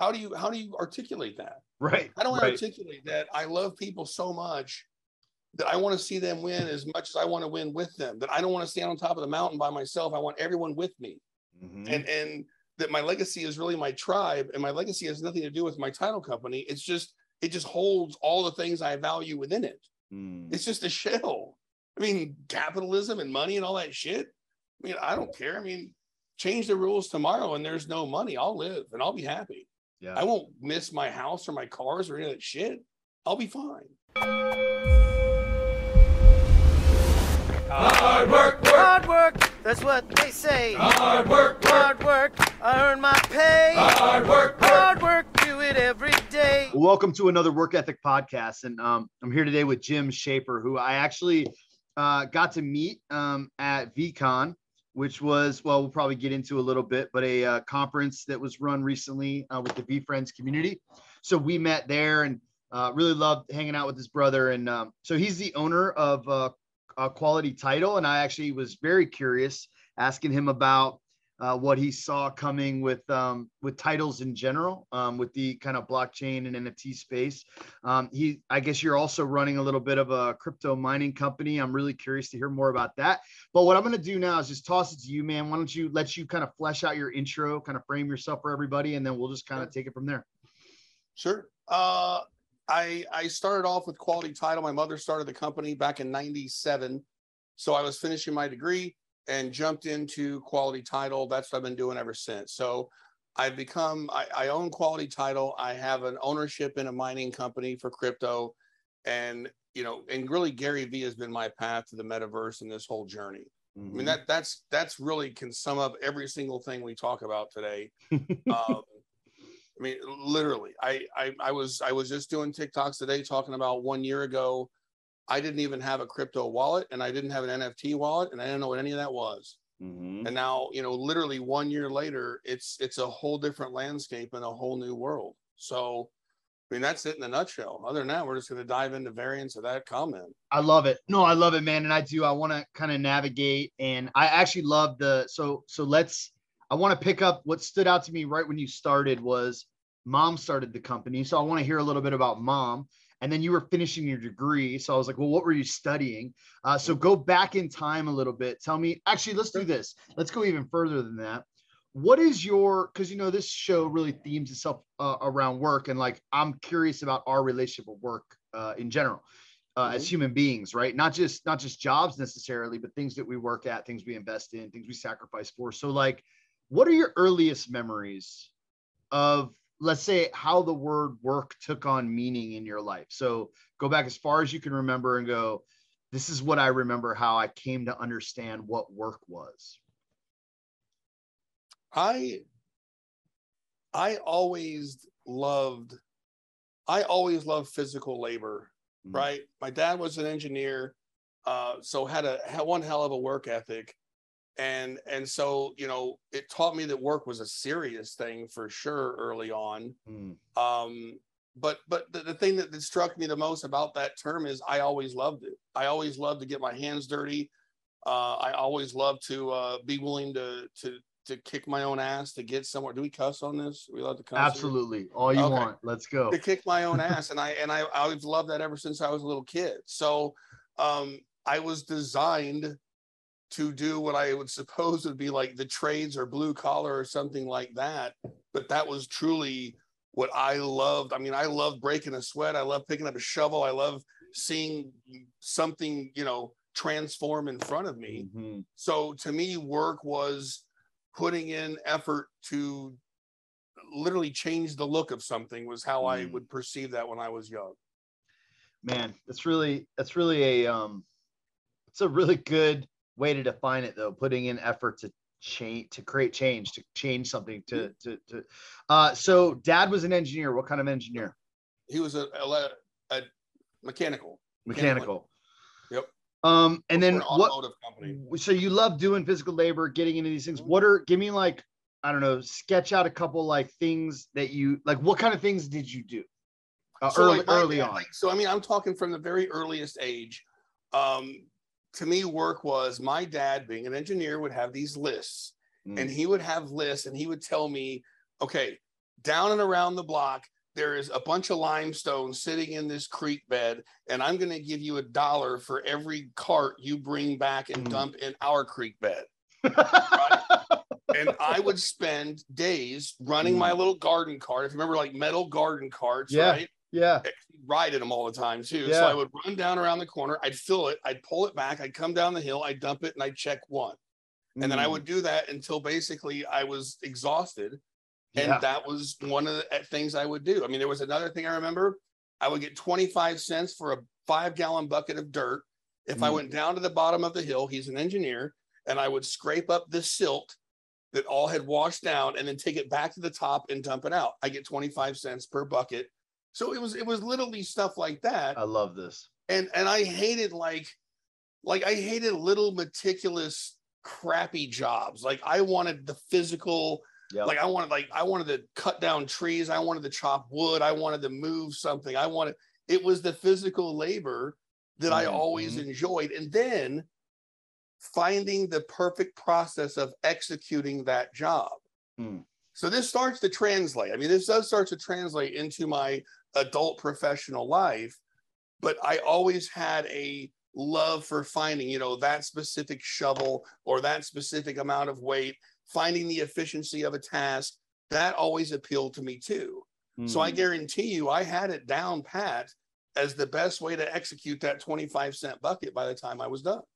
how do you articulate that? Right. How do I right. articulate that I love people so much that I want to see them win as much as I want to win with them, that I don't want to stand on top of the mountain by myself. I want everyone with me. And that my legacy is really my tribe, and my legacy has nothing to do with my title company. It just holds all the things I value within it. It's just a shell. I mean, capitalism and money and all that shit. I mean, I don't care. I mean, change the rules tomorrow and there's no money. I'll live and I'll be happy. Yeah. I won't miss my house or my cars or any of that shit. I'll be fine. Hard work, hard work, that's what they say. Hard work, I earn my pay. Hard work, do it every day. Welcome to another Work Ethic podcast, and I'm here today with Jim Shaper, who I actually got to meet at VCon, which was, well, we'll probably get into a little bit, but a conference that was run recently with the VFriends community. So we met there and really loved hanging out with his brother. And so he's the owner of Quality Title, and I actually was very curious asking him about what he saw coming with titles in general, with the kind of blockchain and NFT space. I guess you're also running a little bit of a crypto mining company. I'm really curious to hear more about that. But what I'm going to do now is just toss it to you, man. Why don't you let you kind of flesh out your intro, kind of frame yourself for everybody, and then we'll just kind of take it from there. Sure. I started off with Quality Title. My mother started the company back in '97. So I was finishing my degree and jumped into Quality Title. That's what I've been doing ever since. So I own Quality Title. I have an ownership in a mining company for crypto. And, and really Gary Vee has been my path to the metaverse and this whole journey. I mean, that's really can sum up every single thing we talk about today. I mean, literally, I was just doing TikToks today talking about 1 year ago, I didn't even have a crypto wallet and I didn't have an NFT wallet and I didn't know what any of that was. And now, literally 1 year later, it's a whole different landscape and a whole new world. So, I mean, that's it in a nutshell. Other than that, we're just going to dive into variants of that comment. I love it. No, I love it, man. And I want to kind of navigate. And I actually love I want to pick up what stood out to me right when you started was Mom started the company. So I want to hear a little bit about Mom. And then you were finishing your degree. So I was like, well, what were you studying? So go back in time a little bit. Tell me, actually, let's do this. Let's go even further than that. What is because this show really themes itself around work. And like, I'm curious about our relationship with work in general as human beings, right? Not just jobs necessarily, but things that we work at, things we invest in, things we sacrifice for. So like, what are your earliest memories of, let's say, how the word work took on meaning in your life? So go back as far as you can remember and go, this is what I remember how I came to understand what work was. I always loved physical labor, right? My dad was an engineer, so had one hell of a work ethic. And so, it taught me that work was a serious thing for sure early on. But the thing that struck me the most about that term is I always loved it. I always loved to get my hands dirty. I always loved to be willing to kick my own ass to get somewhere. Do we cuss on this? Are we allowed to cuss? Absolutely. Here? All you want. Let's go. To kick my own ass. And I always loved that ever since I was a little kid. So I was designed to do what I would suppose would be like the trades or blue collar or something like that. But that was truly what I loved. I mean, I love breaking a sweat. I love picking up a shovel. I love seeing something, transform in front of me. So to me, work was putting in effort to literally change the look of something was how I would perceive that when I was young. Man, it's a really good way to define it, though, putting in effort to create change, to change something, so Dad was an engineer. What kind of engineer? He was a mechanical. Yep. And then an automotive company. So you love doing physical labor, getting into these things. Give me like, I don't know, sketch out a couple like things that you like. What kind of things did you do early on? So, I mean, I'm talking from the very earliest age. To me, work was my dad being an engineer would have these lists and he would have lists and he would tell me, okay, down and around the block, there is a bunch of limestone sitting in this creek bed, and I'm going to give you $1 for every cart you bring back and dump in our creek bed. Right? And I would spend days running my little garden cart. If you remember, like metal garden carts, right? Yeah. Ride in them all the time too. Yeah. So I would run down around the corner, I'd fill it, I'd pull it back, I'd come down the hill, I'd dump it, and I'd check one. And then I would do that until basically I was exhausted. And that was one of the things I would do. I mean, there was another thing I remember. I would get 25 cents for a 5-gallon bucket of dirt. If I went down to the bottom of the hill, he's an engineer, and I would scrape up the silt that all had washed down and then take it back to the top and dump it out. I get 25 cents per bucket. So it was literally stuff like that. I love this. And I hated like I hated little meticulous crappy jobs. Like I wanted the physical. Yep. Like I wanted to cut down trees. I wanted to chop wood. I wanted to move something. It was the physical labor that I always enjoyed. And then finding the perfect process of executing that job. So this starts to translate. I mean, this does start to translate into my adult professional life, but I always had a love for finding, you know, that specific shovel or that specific amount of weight, finding the efficiency of a task. That always appealed to me too. So I guarantee you, I had it down pat as the best way to execute that 25-cent bucket by the time I was done.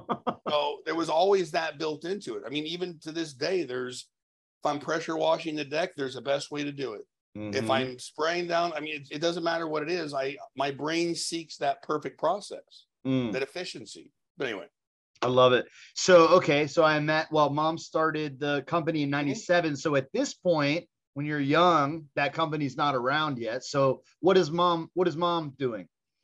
So there was always that built into it. I mean, even to this day, if I'm pressure washing the deck, there's a best way to do it. If I'm spraying down, I mean, it doesn't matter what it is. My brain seeks that perfect process, that efficiency. But anyway. I love it. So Mom started the company in 97. So at this point, when you're young, that company's not around yet. So what is mom doing?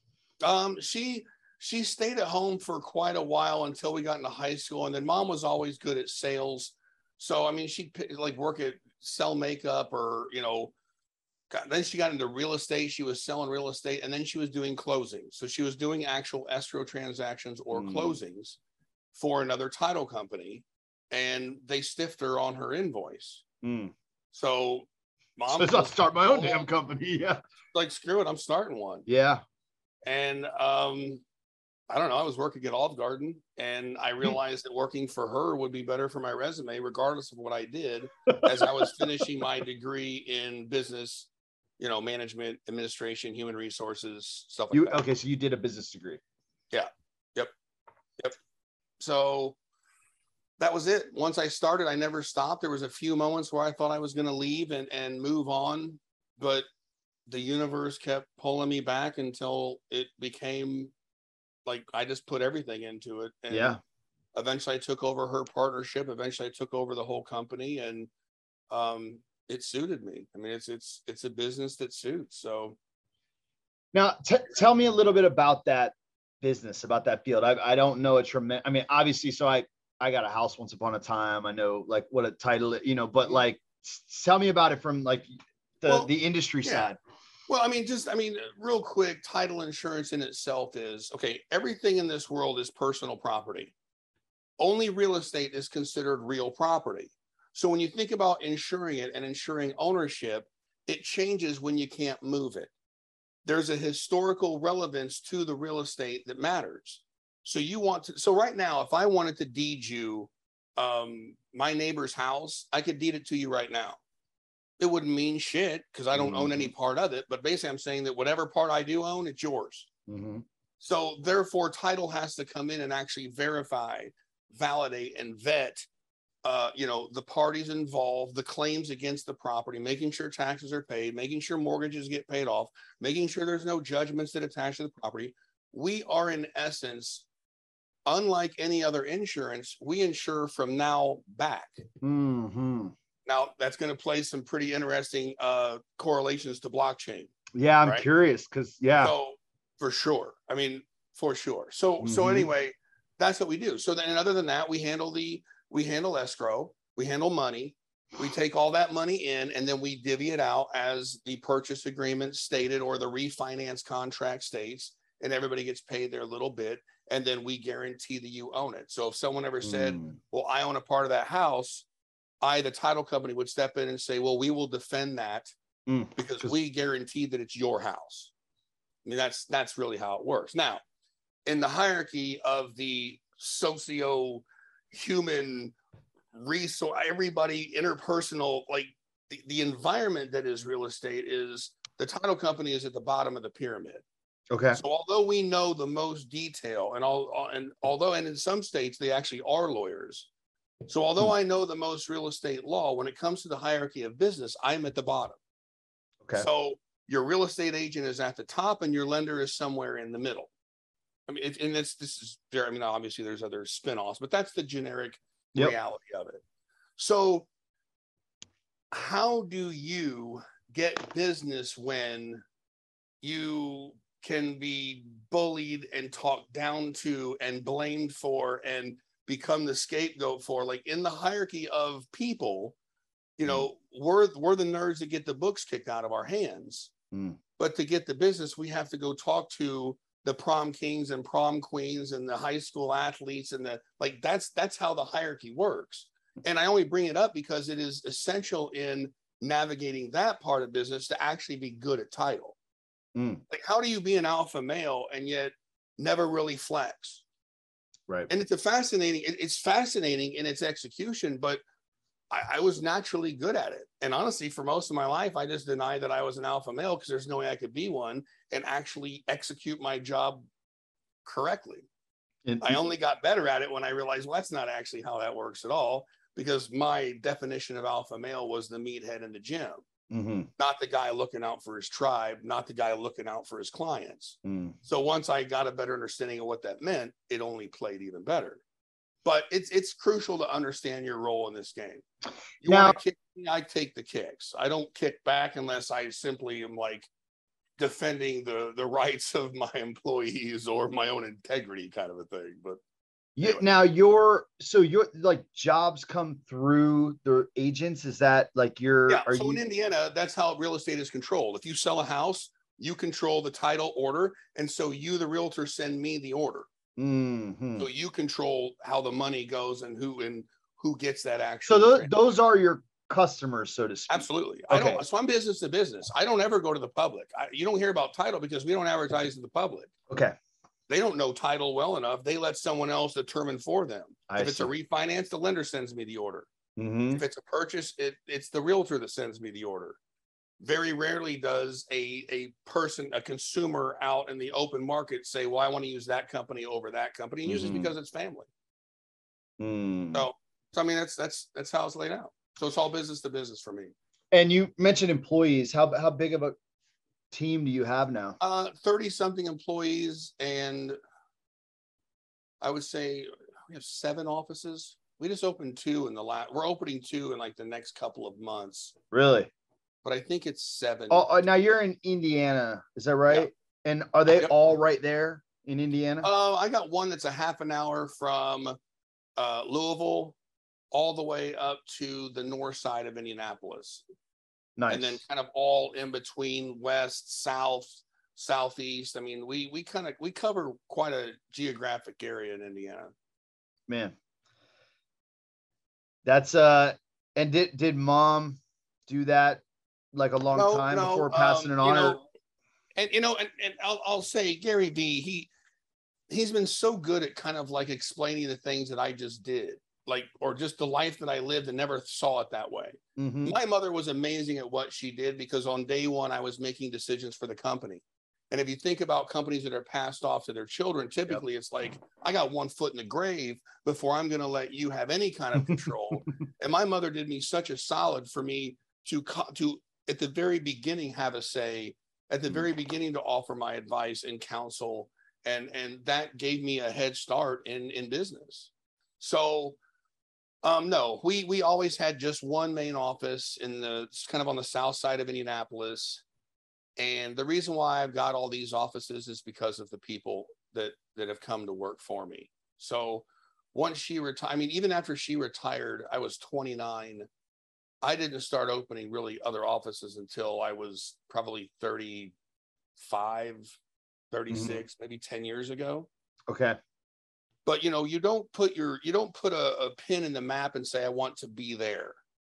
She stayed at home for quite a while until we got into high school. And then Mom was always good at sales. So, I mean, she'd like sell makeup or, you know, then she got into real estate. She was selling real estate, and then she was doing closings. So she was doing actual escrow transactions or closings for another title company, and they stiffed her on her invoice. So Mom says, I'll start my own damn company. Yeah. Like, screw it, I'm starting one. Yeah. And I don't know, I was working at Olive Garden, and I realized that working for her would be better for my resume, regardless of what I did, as I was finishing my degree in business, you know, management, administration, human resources, stuff like that. Okay, so you did a business degree. Yeah. Yep. So that was it. Once I started, I never stopped. There was a few moments where I thought I was going to leave and move on, but the universe kept pulling me back until it became like I just put everything into it. And eventually I took over her partnership. Eventually I took over the whole company, and it suited me. I mean, it's a business that suits. So now tell me a little bit about that business, about that field. I don't know a tremendous, I mean, obviously, so I got a house once upon a time. I know like what a title, you know, but like, tell me about it from like the industry side. Well, I mean, real quick, title insurance in itself is, okay, everything in this world is personal property. Only real estate is considered real property. So when you think about insuring it and insuring ownership, it changes when you can't move it. There's a historical relevance to the real estate that matters. So right now, if I wanted to deed you my neighbor's house, I could deed it to you right now. It wouldn't mean shit because I don't own any part of it. But basically, I'm saying that whatever part I do own, it's yours. So therefore, title has to come in and actually verify, validate, and vet, the parties involved, the claims against the property, making sure taxes are paid, making sure mortgages get paid off, making sure there's no judgments that attach to the property. We are, in essence, unlike any other insurance, we insure from now back. Now, that's going to play some pretty interesting correlations to blockchain. Yeah, I'm curious because, So, for sure. I mean, for sure. So anyway, that's what we do. So then, other than that, we handle escrow, we handle money, we take all that money in, and then we divvy it out as the purchase agreement stated or the refinance contract states, and everybody gets paid their little bit, and then we guarantee that you own it. So if someone ever said, well, I own a part of that house, the title company, would step in and say, well, we will defend that because we guarantee that it's your house. I mean, that's really how it works. Now, in the hierarchy of the socio-human resource, everybody interpersonal, like the environment that is real estate is the title company is at the bottom of the pyramid. Okay. So although we know the most detail and in some states they actually are lawyers. So although I know the most real estate law, when it comes to the hierarchy of business, I'm at the bottom. Okay. So your real estate agent is at the top and your lender is somewhere in the middle. I mean, this is very, I mean, obviously there's other spinoffs, but that's the generic reality of it. So how do you get business when you can be bullied and talked down to and blamed for and become the scapegoat for? Like in the hierarchy of people, you know, we're the nerds that get the books kicked out of our hands. But to get the business, we have to go talk to the prom kings and prom queens and the high school athletes and that's how the hierarchy works. And I only bring it up because it is essential in navigating that part of business to actually be good at title. Like, how do you be an alpha male and yet never really flex? Right. And it's fascinating in its execution, but I was naturally good at it. And honestly, for most of my life, I just denied that I was an alpha male because there's no way I could be one and actually execute my job correctly. I only got better at it when I realized, well, that's not actually how that works at all, because my definition of alpha male was the meathead in the gym, not the guy looking out for his tribe, not the guy looking out for his clients. So once I got a better understanding of what that meant, it only played even better. But it's crucial to understand your role in this game. You want to kick me, I take the kicks. I don't kick back unless I simply am like defending the rights of my employees or my own integrity, kind of a thing. But anyway. Now your like jobs come through the agents. Is that like in Indiana, that's how real estate is controlled. If you sell a house, you control the title order, and so you, the realtor, send me the order. So you control how the money goes and who gets that action. So those are your customers, so to speak. Absolutely. Okay. So I'm business to business. I don't ever go to the public. You don't hear about title because we don't advertise to the public. Okay. They don't know title well enough. They let someone else determine for them. If it's a refinance, the lender sends me the order. If it's a purchase, it's the realtor that sends me the order. Very rarely does a consumer out in the open market say, well, I want to use that company over that company. And usually because it's family. So I mean, that's how it's laid out. So it's all business to business for me. And you mentioned employees. How big of a team do you have now? 30 something employees. And I would say we have 7 offices. We just opened 2 we're opening 2 in like the next couple of months. Really? But I think it's 7. Oh, now you're in Indiana, is that right? Yeah. And are they all right there in Indiana? I got one that's a half an hour from Louisville all the way up to the north side of Indianapolis. Nice. And then kind of all in between west, south, southeast. I mean, we cover quite a geographic area in Indiana. Man. That's and did mom do that like a long time before passing it on? And I'll say Gary V, he's been so good at kind of like explaining the things that I just did, like, or just the life that I lived and never saw it that way. My mother was amazing at what she did because on day one, I was making decisions for the company. And if you think about companies that are passed off to their children, typically it's like, I got one foot in the grave before I'm going to let you have any kind of control. And my mother did me such a solid for me to at the very beginning have a say, at the very beginning to offer my advice and counsel, and that gave me a head start in business. So no, we always had just one main office kind of on the south side of Indianapolis. And the reason why I've got all these offices is because of the people that have come to work for me. So once she retired, I mean, even after she retired, I was 29. I didn't start opening really other offices until I was probably 35, 36, maybe 10 years ago. Okay. But you don't put a pin in the map and say, I want to be there.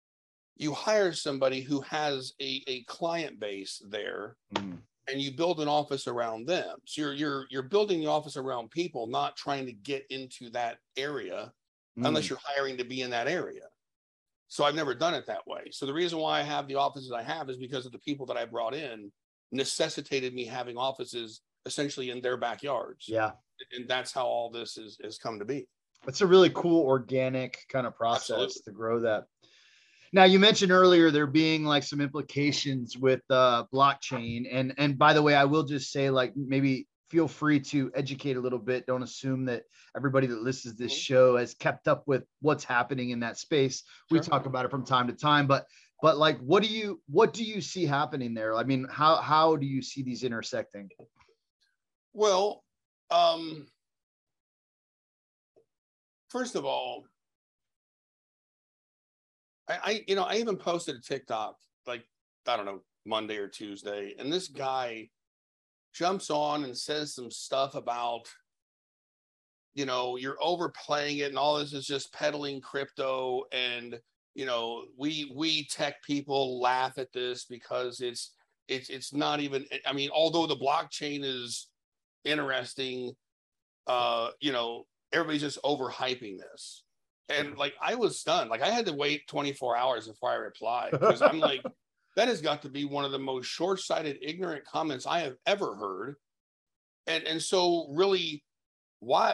you hire somebody who has a client base there, and you build an office around them. So you're building the office around people, not trying to get into that area unless you're hiring to be in that area. So I've never done it that way. So the reason why I have the offices I have is because of the people that I brought in necessitated me having offices essentially in their backyards. Yeah. And that's how all this has come to be. It's a really cool organic kind of process Absolutely. to grow that. Now, you mentioned earlier there being like some implications with blockchain. And by the way, I will just say, like, maybe feel free to educate a little bit. Don't assume that everybody that listens to this show has kept up with what's happening in that space. We talk about it from time to time, but like, what do you see happening there? I mean, how do you see these intersecting? Well, first of all, I even posted a TikTok, like, I don't know, Monday or Tuesday, and this guy jumps on and says some stuff about, you're overplaying it and all this is just peddling crypto. And, we tech people laugh at this because it's not even, I mean, although the blockchain is interesting, everybody's just overhyping this. And like, I was stunned. Like, I had to wait 24 hours before I replied, because I'm like, that has got to be one of the most short-sighted, ignorant comments I have ever heard. And so really, why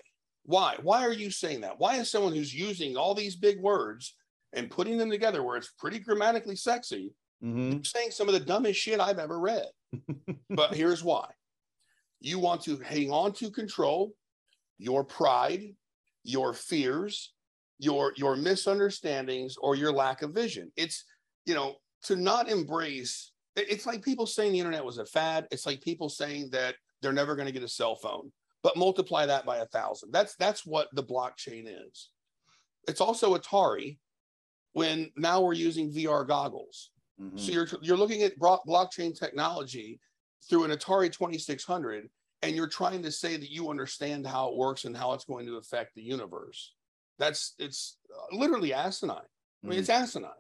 are you saying that? Why is someone who's using all these big words and putting them together where it's pretty grammatically sexy, saying some of the dumbest shit I've ever read? But here's why. You want to hang on to control, your pride, your fears, your misunderstandings, or your lack of vision. It's, to not embrace, it's like people saying the internet was a fad. It's like people saying that they're never going to get a cell phone, but multiply that by 1,000. That's what the blockchain is. It's also Atari, when now we're using VR goggles. So you're looking at blockchain technology through an Atari 2600, and you're trying to say that you understand how it works and how it's going to affect the universe. It's literally asinine. I mean, it's asinine.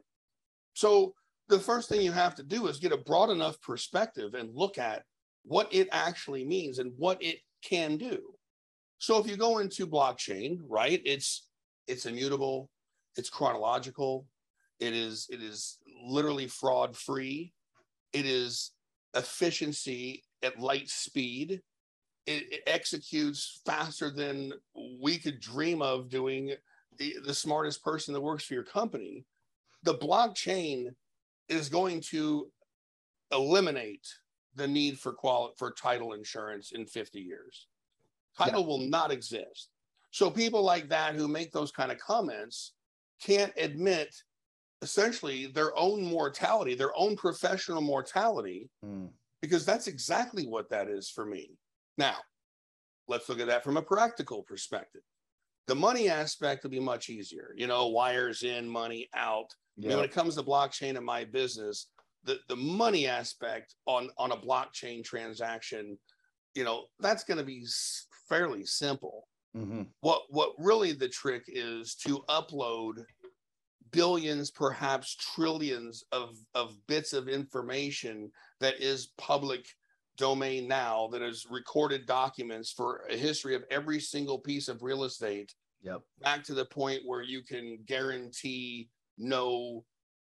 So the first thing you have to do is get a broad enough perspective and look at what it actually means and what it can do. So if you go into blockchain, right, it's immutable, it's chronological, it is literally fraud free, it is efficiency at light speed, it executes faster than we could dream of doing. The smartest person that works for your company. The blockchain is going to eliminate the need for title insurance in 50 years. Title will not exist. So people like that who make those kind of comments can't admit essentially their own mortality, their own professional mortality, because that's exactly what that is for me. Now, let's look at that from a practical perspective. The money aspect will be much easier, wires in, money out. I mean, when it comes to blockchain in my business, the money aspect on a blockchain transaction, that's going to be fairly simple. What really the trick is to upload billions, perhaps trillions of bits of information that is public domain now, that is recorded documents for a history of every single piece of real estate, back to the point where you can guarantee no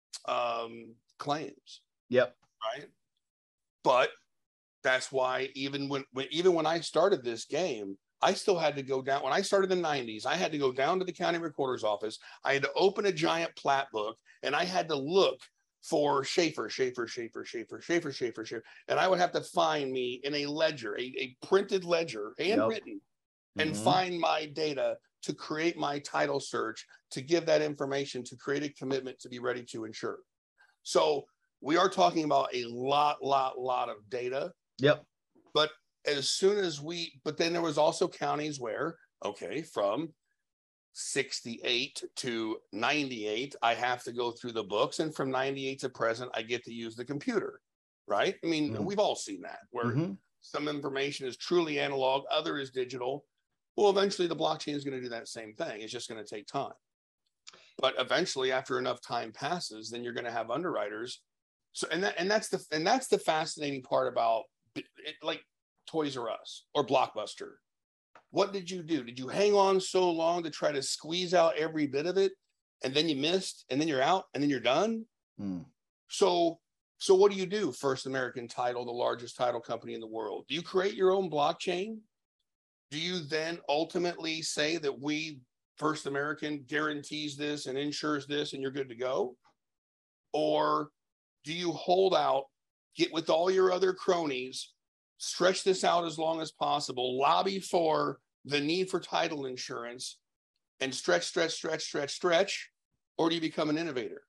claims. Right. But that's why even when I started this game, I still had to go down. When I started in the 90s, I had to go down to the county recorder's office. I had to open a giant plat book, and I had to look for Schaefer. And I would have to find me in a ledger, a printed ledger, handwritten, and find my data to create my title search, to give that information, to create a commitment to be ready to insure. So we are talking about a lot of data. But as soon as but then there was also counties where, from 68 to 98, I have to go through the books. And from 98 to present, I get to use the computer, right? I mean, we've all seen that, where some information is truly analog, other is digital. Well, eventually the blockchain is going to do that same thing. It's just going to take time. But eventually, after enough time passes, then you're going to have underwriters. So, that's the fascinating part about it, like Toys R Us or Blockbuster. What did you do? Did you hang on so long to try to squeeze out every bit of it, and then you missed, and then you're out, and then you're done? So what do? First American Title, the largest title company in the world. Do you create your own blockchain? Do you then ultimately say that we, First American, guarantees this and insures this and you're good to go? Or do you hold out, get with all your other cronies, stretch this out as long as possible, lobby for the need for title insurance, and stretch, or do you become an innovator?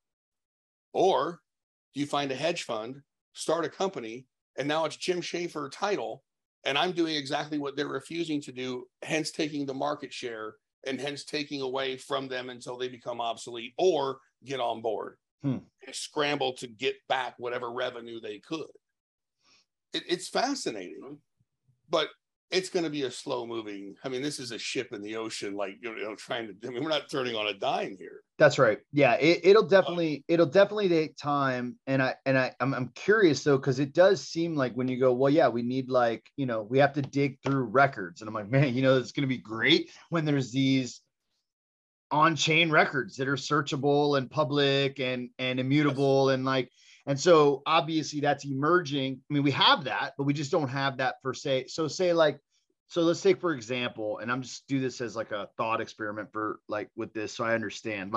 Or do you find a hedge fund, start a company, and now it's Jim Schaefer Title, and I'm doing exactly what they're refusing to do, hence taking the market share and hence taking away from them until they become obsolete or get on board and scramble to get back whatever revenue they could. It's fascinating, but it's going to be a slow moving. I mean, this is a ship in the ocean, like, trying to, I mean, we're not turning on a dime here. That's right. Yeah. It'll definitely take time. And I'm curious though, cause it does seem like when you go, well, yeah, we need we have to dig through records. And I'm like, man, it's going to be great when there's these on-chain records that are searchable and public and immutable. Yes. And so obviously that's emerging. I mean, we have that, but we just don't have that per se. So let's take, for example, and I'm just do this as like a thought experiment for with this. So I understand,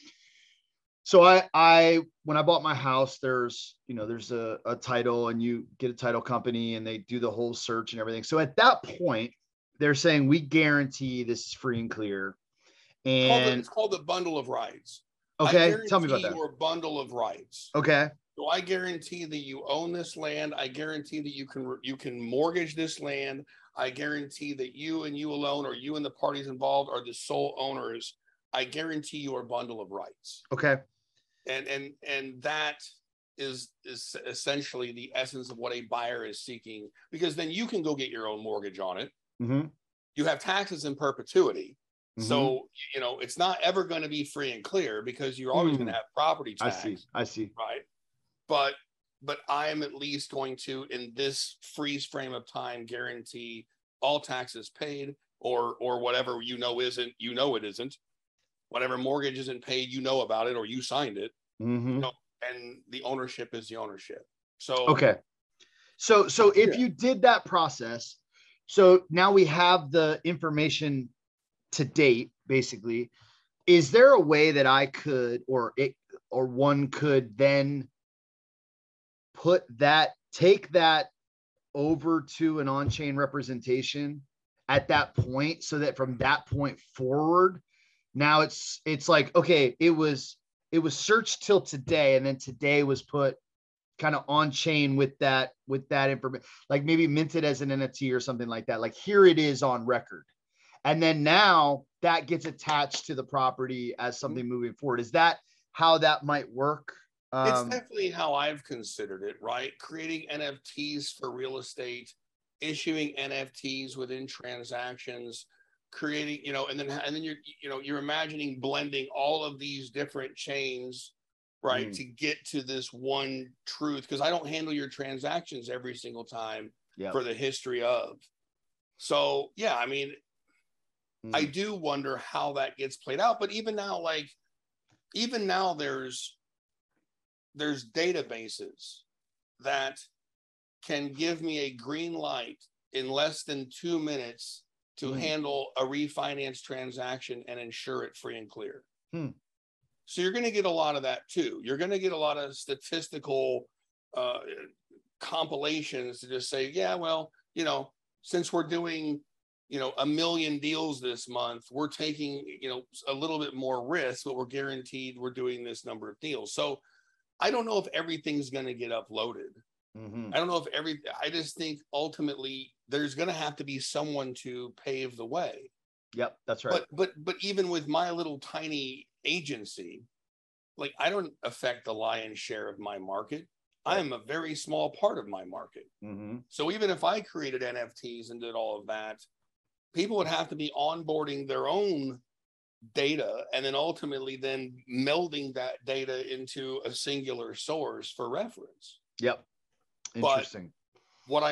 so I when I bought my house, there's a title and you get a title company and they do the whole search and everything. So at that point, they're saying we guarantee this is free and clear. And it's called the bundle of rights. Okay. Tell me about that. Your bundle of rights. Okay. So I guarantee that you own this land. I guarantee that you can mortgage this land. I guarantee that you and you alone, or you and the parties involved, are the sole owners. I guarantee your bundle of rights. Okay. And that is essentially the essence of what a buyer is seeking, because then you can go get your own mortgage on it. Mm-hmm. You have taxes in perpetuity. Mm-hmm. So, it's not ever going to be free and clear because you're always going to have property tax. I see. Right. But I'm at least going to, in this freeze frame of time, guarantee all taxes paid, or whatever it isn't. Whatever mortgage isn't paid, about it, or you signed it. Mm-hmm. And the ownership is the ownership. So okay. So if you did that process, so now we have the information to date, basically. Is there a way that I could, or one could then take that over to an on-chain representation at that point, so that from that point forward, now it's like, okay, it was searched till today, and then today was put kind of on chain with that information, like maybe minted as an NFT or something like that. Like, here it is on record. And then now that gets attached to the property as something moving forward. Is that how that might work? It's definitely how I've considered it, right? Creating NFTs for real estate, issuing NFTs within transactions, creating, and then you're imagining blending all of these different chains, right, to get to this one truth. Because I don't handle your transactions every single time for the history of. So yeah, I mean, I do wonder how that gets played out. But even now, there's databases that can give me a green light in less than 2 minutes to handle a refinance transaction and insure it free and clear. So you're going to get a lot of that too. You're going to get a lot of statistical compilations to just say, yeah, well, since we're doing, 1 million deals this month, we're taking, a little bit more risk, but we're guaranteed we're doing this number of deals. So I don't know if everything's going to get uploaded. I don't know if I just think ultimately there's going to have to be someone to pave the way. Yep, that's right. But even with my little tiny agency, like, I don't affect the lion's share of my market. Right. I am a very small part of my market. So even if I created NFTs and did all of that, people would have to be onboarding their own data, and then ultimately then melding that data into a singular source for reference. Yep. Interesting. But what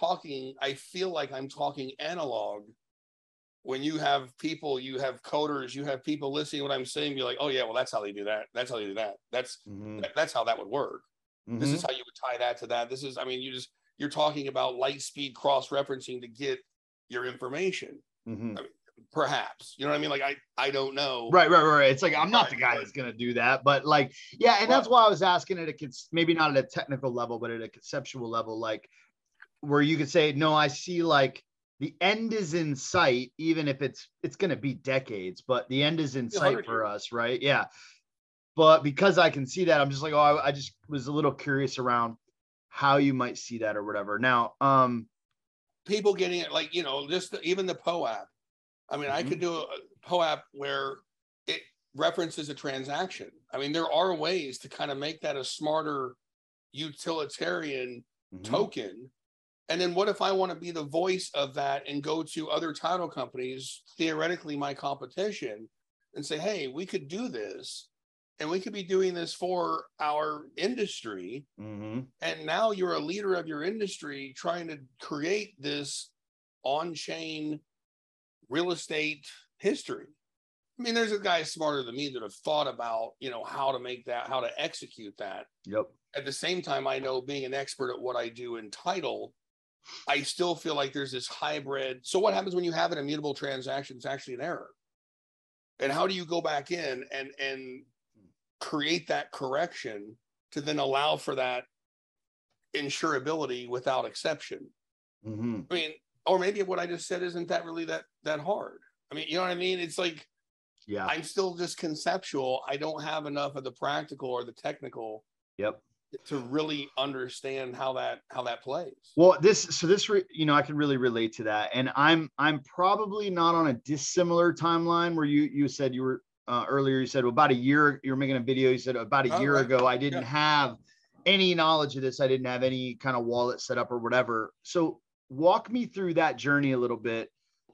I feel like I'm talking analog. When you have people, you have coders, you have people listening to what I'm saying, you're like, oh yeah, well, that's how they do that. That's how they do that. That's how that would work. This is how you would tie that to that. This is, I mean, you're talking about light speed cross-referencing to get your information. I mean, perhaps, you know what I mean? Like, I don't know. Right. It's like, I'm not the guy that's going to do that, but like, yeah. And that's why I was asking at maybe not at a technical level, but at a conceptual level, like where you could say, no, I see like, the end is in sight, even if it's going to be decades, but the end is in sight for us, right? Yeah. But because I can see that, I'm just like, oh, I just was a little curious around how you might see that or whatever. Now, people getting it, like, you know, even the POAP. I mean, I could do a POAP where it references a transaction. I mean, there are ways to kind of make that a smarter utilitarian token. And then what if I want to be the voice of that and go to other title companies, theoretically my competition, and say, hey, we could do this, and we could be doing this for our industry. And now you're a leader of your industry trying to create this on-chain real estate history. I mean, there's a guy smarter than me that have thought about, you know, how to make that, how to execute that. Yep. At the same time, I know, being an expert at what I do in title, I still feel like there's this hybrid. So what happens when you have an immutable transaction? It's actually an error. And how do you go back in and create that correction to then allow for that insurability without exception? I mean, or maybe what I just said isn't that really that hard. I mean, you know what I mean? It's like, yeah, I'm still just conceptual. I don't have enough of the practical or the technical. Yep. To really understand how that plays. Well, you know, I can really relate to that, and I'm probably not on a dissimilar timeline where you said you were earlier. You said, well, about a year you were making a video. You said about a year ago I didn't have any knowledge of this. I didn't have any kind of wallet set up or whatever. So walk me through that journey a little bit.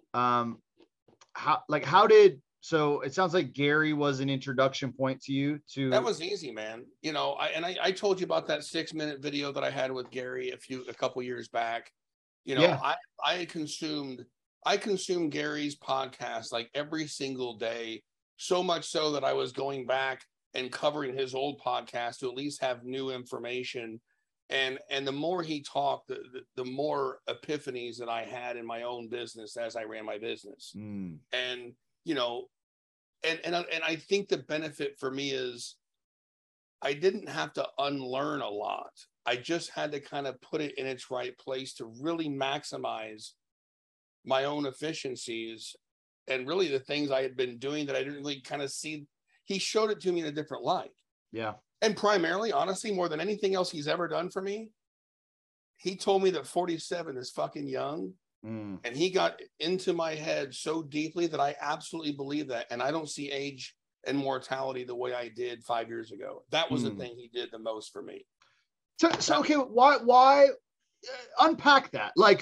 So it sounds like Gary was an introduction point to you to. That was easy, man. You know, I told you about that 6-minute video that I had with Gary a couple years back. You know, I consumed Gary's podcast like every single day, so much so that I was going back and covering his old podcast to at least have new information. And the more he talked, the more epiphanies that I had in my own business as I ran my business. And you know, and I think the benefit for me is I didn't have to unlearn a lot. I just had to kind of put it in its right place to really maximize my own efficiencies and really the things I had been doing that I didn't really kind of see. He showed it to me in a different light. Yeah. And primarily, honestly, more than anything else he's ever done for me, he told me that 47 is fucking young. And he got into my head so deeply that I absolutely believe that. And I don't see age and mortality the way I did 5 years ago. That was the thing he did the most for me. So okay, why unpack that? Like,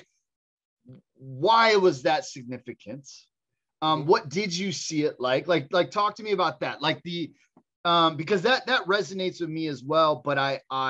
why was that significant? What did you see it like? Like talk to me about that. Like because that resonates with me as well, but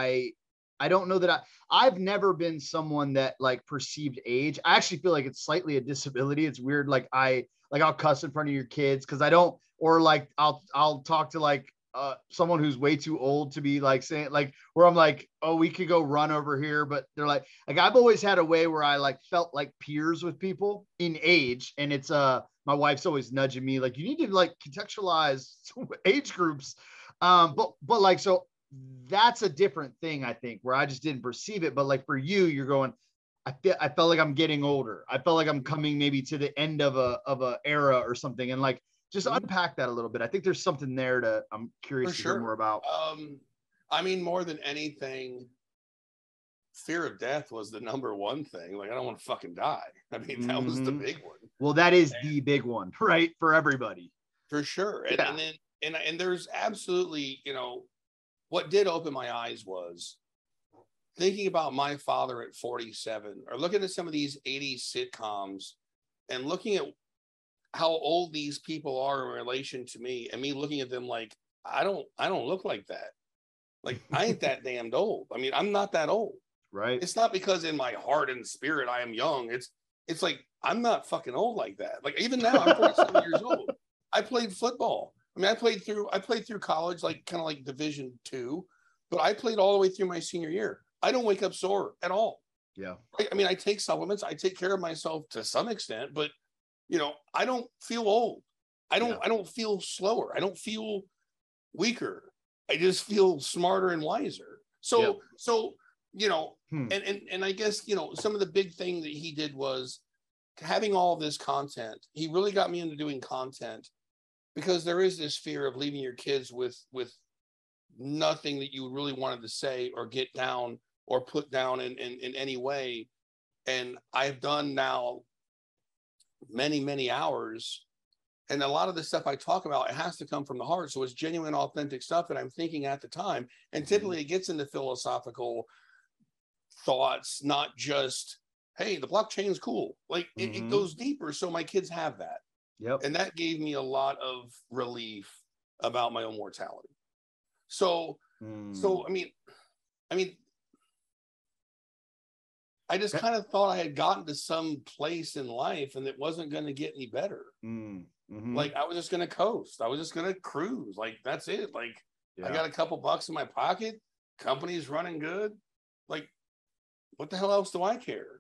I don't know that I've never been someone that like perceived age. I actually feel like it's slightly a disability. It's weird. Like I'll cuss in front of your kids because I don't, or like I'll talk to like someone who's way too old to be like saying like where I'm like, oh, we could go run over here, but they're like I've always had a way where I like felt like peers with people in age, and it's my wife's always nudging me like you need to like contextualize age groups, but like so. That's a different thing, I think, where I just didn't perceive it. But like for you, you're going, I felt like I'm getting older. I felt like I'm coming maybe to the end of a era or something. And like, just unpack that a little bit. I think there's something there I'm curious to hear more about. I mean, more than anything, fear of death was the number one thing. Like, I don't want to fucking die. I mean, that was the big one. Well, that is the big one, right? For everybody. For sure. And there's absolutely, you know, what did open my eyes was thinking about my father at 47 or looking at some of these 80s sitcoms and looking at how old these people are in relation to me, and me looking at them like, I don't look like that. Like, I ain't that damned old. I mean, I'm not that old. Right. It's not because in my heart and spirit I am young. It's like, I'm not fucking old like that. Like, even now, I'm 47 years old. I played football. I mean, I played through college, like kind of like Division II, but I played all the way through my senior year. I don't wake up sore at all. Yeah. I mean, I take supplements. I take care of myself to some extent, but you know, I don't feel old. I don't feel slower. I don't feel weaker. I just feel smarter and wiser. So you know, and I guess, you know, some of the big thing that he did was having all this content. He really got me into doing content because there is this fear of leaving your kids with nothing that you really wanted to say or get down or put down in any way. And I've done now many hours, and a lot of the stuff I talk about, it has to come from the heart. So it's genuine, authentic stuff that I'm thinking at the time. And typically it gets into philosophical thoughts, not just, hey, the blockchain's cool. Like it goes deeper. So my kids have that. Yep. And that gave me a lot of relief about my own mortality. So I mean, I just kind of thought I had gotten to some place in life and it wasn't going to get any better. Like, I was just going to coast. I was just going to cruise. Like, that's it. Like, I got a couple bucks in my pocket. Company's running good. Like, what the hell else do I care?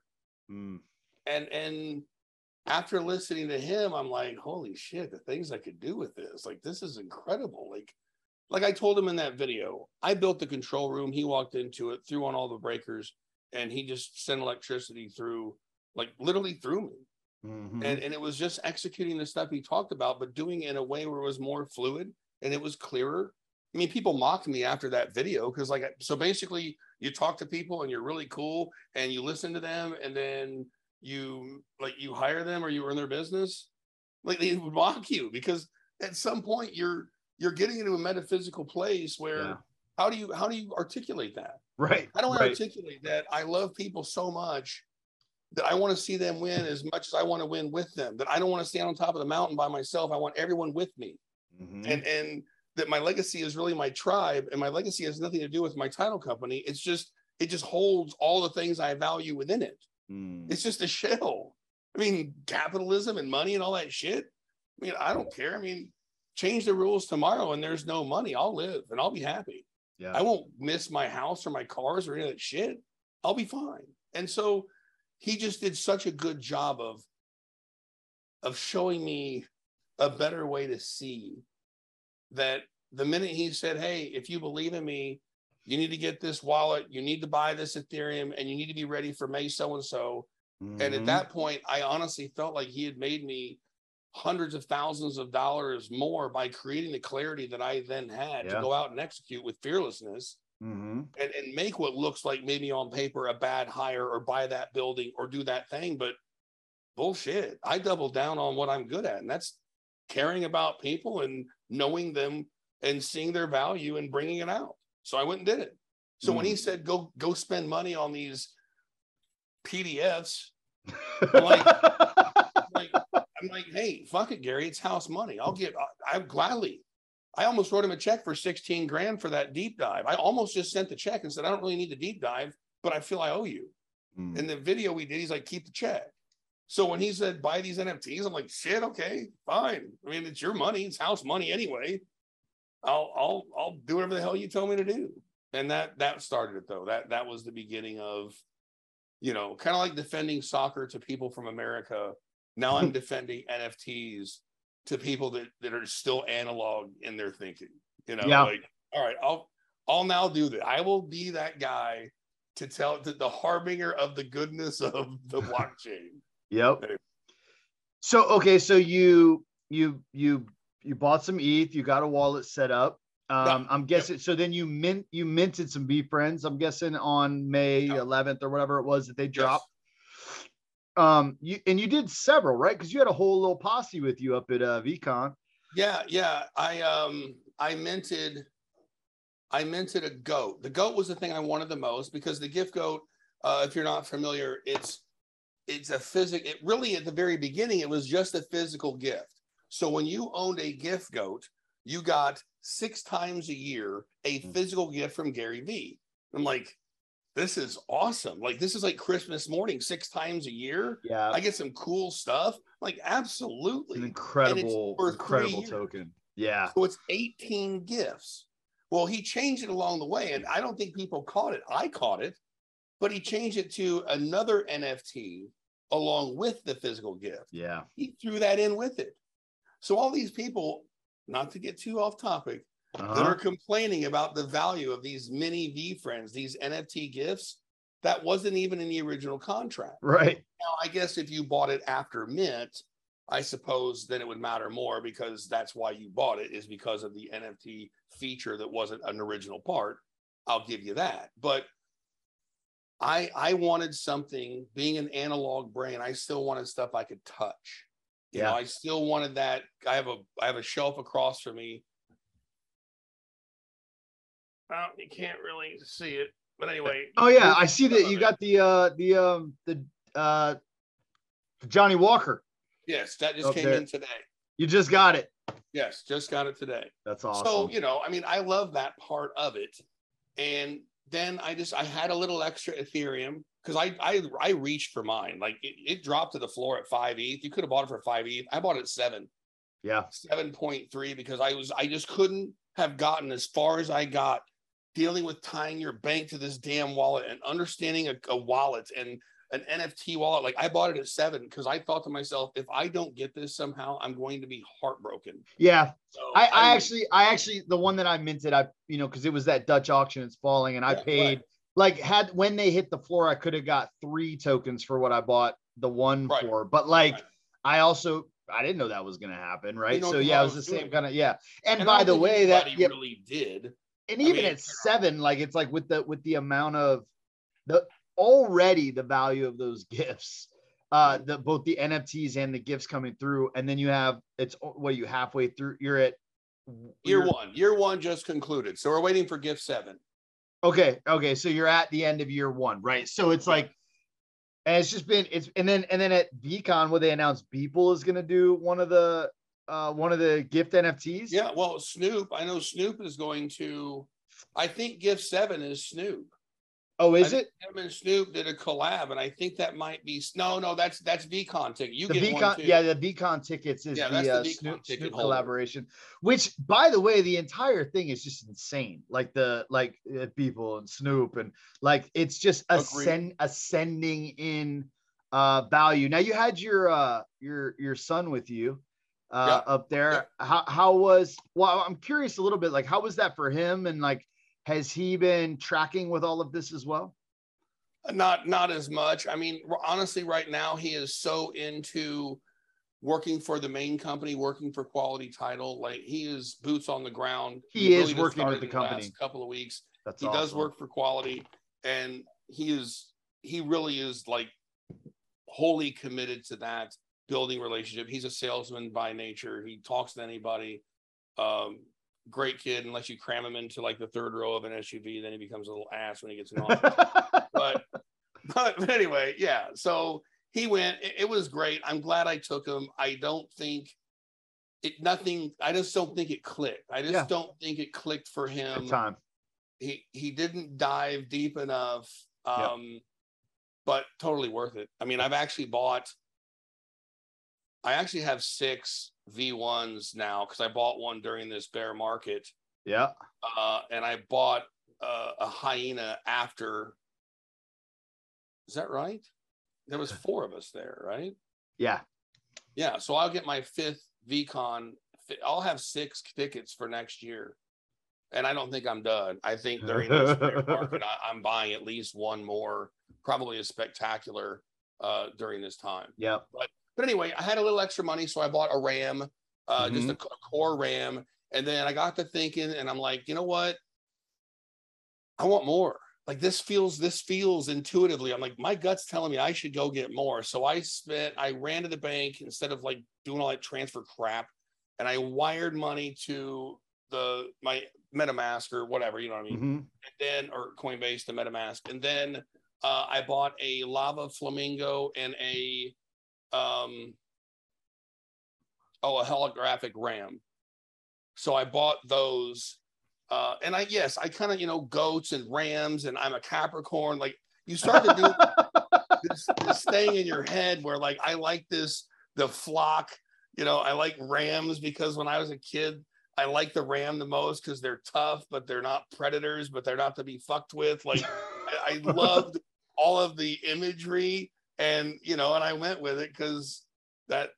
And after listening to him, I'm like, holy shit, the things I could do with this. Like, this is incredible. Like I told him in that video, I built the control room. He walked into it, threw on all the breakers, and he just sent electricity through, like literally through me. And it was just executing the stuff he talked about, but doing it in a way where it was more fluid and it was clearer. I mean, people mocked me after that video because, like, so basically you talk to people and you're really cool and you listen to them and then you hire them or you earn their business. Like, they would mock you because at some point you're getting into a metaphysical place where how do you articulate that? Right. How do I articulate that? I love people so much that I want to see them win as much as I want to win with them, that I don't want to stand on top of the mountain by myself. I want everyone with me. And that my legacy is really my tribe, and my legacy has nothing to do with my title company. It just holds all the things I value within it. It's just a shell. I mean, capitalism and money and all that shit. I mean, I don't care. I mean, change the rules tomorrow and there's no money. I'll live and I'll be happy. Yeah. I won't miss my house or my cars or any of that shit. I'll be fine. And so he just did such a good job of showing me a better way to see that the minute he said, hey, if you believe in me, you need to get this wallet, you need to buy this Ethereum, and you need to be ready for May so-and-so. And at that point, I honestly felt like he had made me hundreds of thousands of dollars more by creating the clarity that I then had to go out and execute with fearlessness and make what looks like maybe on paper a bad hire or buy that building or do that thing. But bullshit, I doubled down on what I'm good at. And that's caring about people and knowing them and seeing their value and bringing it out. So I went and did it. So when he said, go spend money on these PDFs, I'm like, hey, fuck it, Gary, it's house money. I gladly. I almost wrote him a check for 16 grand for that deep dive. I almost just sent the check and said, I don't really need the deep dive, but I feel I owe you. In the video we did, he's like, keep the check. So when he said, buy these NFTs, I'm like, shit, okay, fine. I mean, it's your money. It's house money anyway. I'll do whatever the hell you told me to do. And that started it though. That was the beginning of, you know, kind of like defending soccer to people from America. Now I'm defending NFTs to people that are still analog in their thinking, you know, like, all right, I'll now do that. I will be that guy to tell the harbinger of the goodness of the blockchain. Yep. So, okay. So you bought some ETH, you got a wallet set up. I'm guessing. So then you minted some VeeFriends, I'm guessing on May 11th or whatever it was that they dropped. You did several, right? Because you had a whole little posse with you up at VeeCon. Yeah. I minted a goat. The goat was the thing I wanted the most because the gift goat, if you're not familiar, it's it's a physical, it really at the very beginning, it was just a physical gift. So when you owned a gift goat, you got 6 times a year a physical gift from Gary Vee. I'm like, this is awesome. Like, this is like Christmas morning, 6 times a year. Yeah. I get some cool stuff. Like, absolutely. An incredible token. Yeah. So it's 18 gifts. Well, he changed it along the way, and I don't think people caught it. I caught it, but he changed it to another NFT along with the physical gift. Yeah. He threw that in with it. So all these people, not to get too off topic, that are complaining about the value of these mini VeeFriends, these NFT gifts, that wasn't even in the original contract. Right. Now, I guess if you bought it after mint, I suppose then it would matter more, because that's why you bought it, is because of the NFT feature that wasn't an original part. I'll give you that. But I wanted something, being an analog brain, I still wanted stuff I could touch. You know, I still wanted that. I have a shelf across from me. Well, you can't really see it, but anyway. Oh yeah, I see that you got the Johnny Walker. Yes, that just came in today. You just got it. Yes, just got it today. That's awesome. So, you know, I mean, I love that part of it. And then I had a little extra Ethereum, because I reached for mine. Like, it dropped to the floor at 5 ETH. You could have bought it for 5 ETH. I bought it at 7. Yeah. 7.3, because I just couldn't have gotten as far as I got dealing with tying your bank to this damn wallet and understanding a wallet and an NFT wallet. Like, I bought it at 7 because I thought to myself, if I don't get this somehow, I'm going to be heartbroken. Yeah. So I actually, the one that I minted, because it was that Dutch auction, it's falling, and I paid when they hit the floor, I could have got 3 tokens for what I bought the one for, but I didn't know that was going to happen. Right. So yeah, it was the same kind of, And by the way, that really did. And even at 7, like, it's like with the amount of already the value of those gifts, both the NFTs and the gifts coming through. And then you have, you halfway through, you're at year one just concluded. So we're waiting for gift 7. Okay. So you're at the end of year 1, right? So it's like, and it's just been, and then at VeeCon, where they announced Beeple is going to do one of the gift NFTs. Yeah. Well, Snoop, I know Snoop is going to, I think gift 7 is Snoop. Oh, is it? Him and Snoop did a collab, and I think that might be that's VeeCon ticket. You get VeeCon, one too. Yeah, the VeeCon tickets is the Snoop collaboration. Which, by the way, the entire thing is just insane. Like people and Snoop, and like it's just ascending in value. Now, you had your son with you up there. Yep. How was? Well, I'm curious a little bit. Like, how was that for him? And like, has he been tracking with all of this as well? Not as much. I mean, honestly, right now he is so into working for the main company, working for Quality Title. Like, he is boots on the ground. He is working with the company. Last couple of weeks. That's he awesome. Does work for Quality, and he really is like wholly committed to that building relationship. He's a salesman by nature. He talks to anybody. Great kid, unless you cram him into like the 3rd row of an SUV, then he becomes a little ass when he gets in office. but anyway, yeah. So he went. It was great. I'm glad I took him. I just don't think it clicked. I just don't think it clicked for him. Good time. He didn't dive deep enough. But totally worth it. I mean, I actually have 6 V1s now, because I bought one during this bear market. Yeah. And I bought a hyena after. Is that right? There was 4 of us there, right? Yeah. Yeah. So I'll get my 5th VeeCon. I'll have 6 tickets for next year. And I don't think I'm done. I think during this bear market, I'm buying at least one more, probably a spectacular during this time. Yeah. But anyway, I had a little extra money, so I bought a RAM, just a core RAM. And then I got to thinking, and I'm like, you know what? I want more. Like, this feels intuitively. I'm like, my gut's telling me I should go get more. So I ran to the bank instead of like doing all that transfer crap, and I wired money to my MetaMask or whatever, you know what I mean? And then, or Coinbase to MetaMask. And then I bought a lava flamingo and a holographic ram. So I bought those. And I kind of, goats and rams, and I'm a Capricorn. Like, you start to do this thing in your head where, like, I like the flock, I like rams because when I was a kid, I like the ram the most because they're tough, but they're not predators, but they're not to be fucked with. Like, I loved all of the imagery, and, and I went with it because that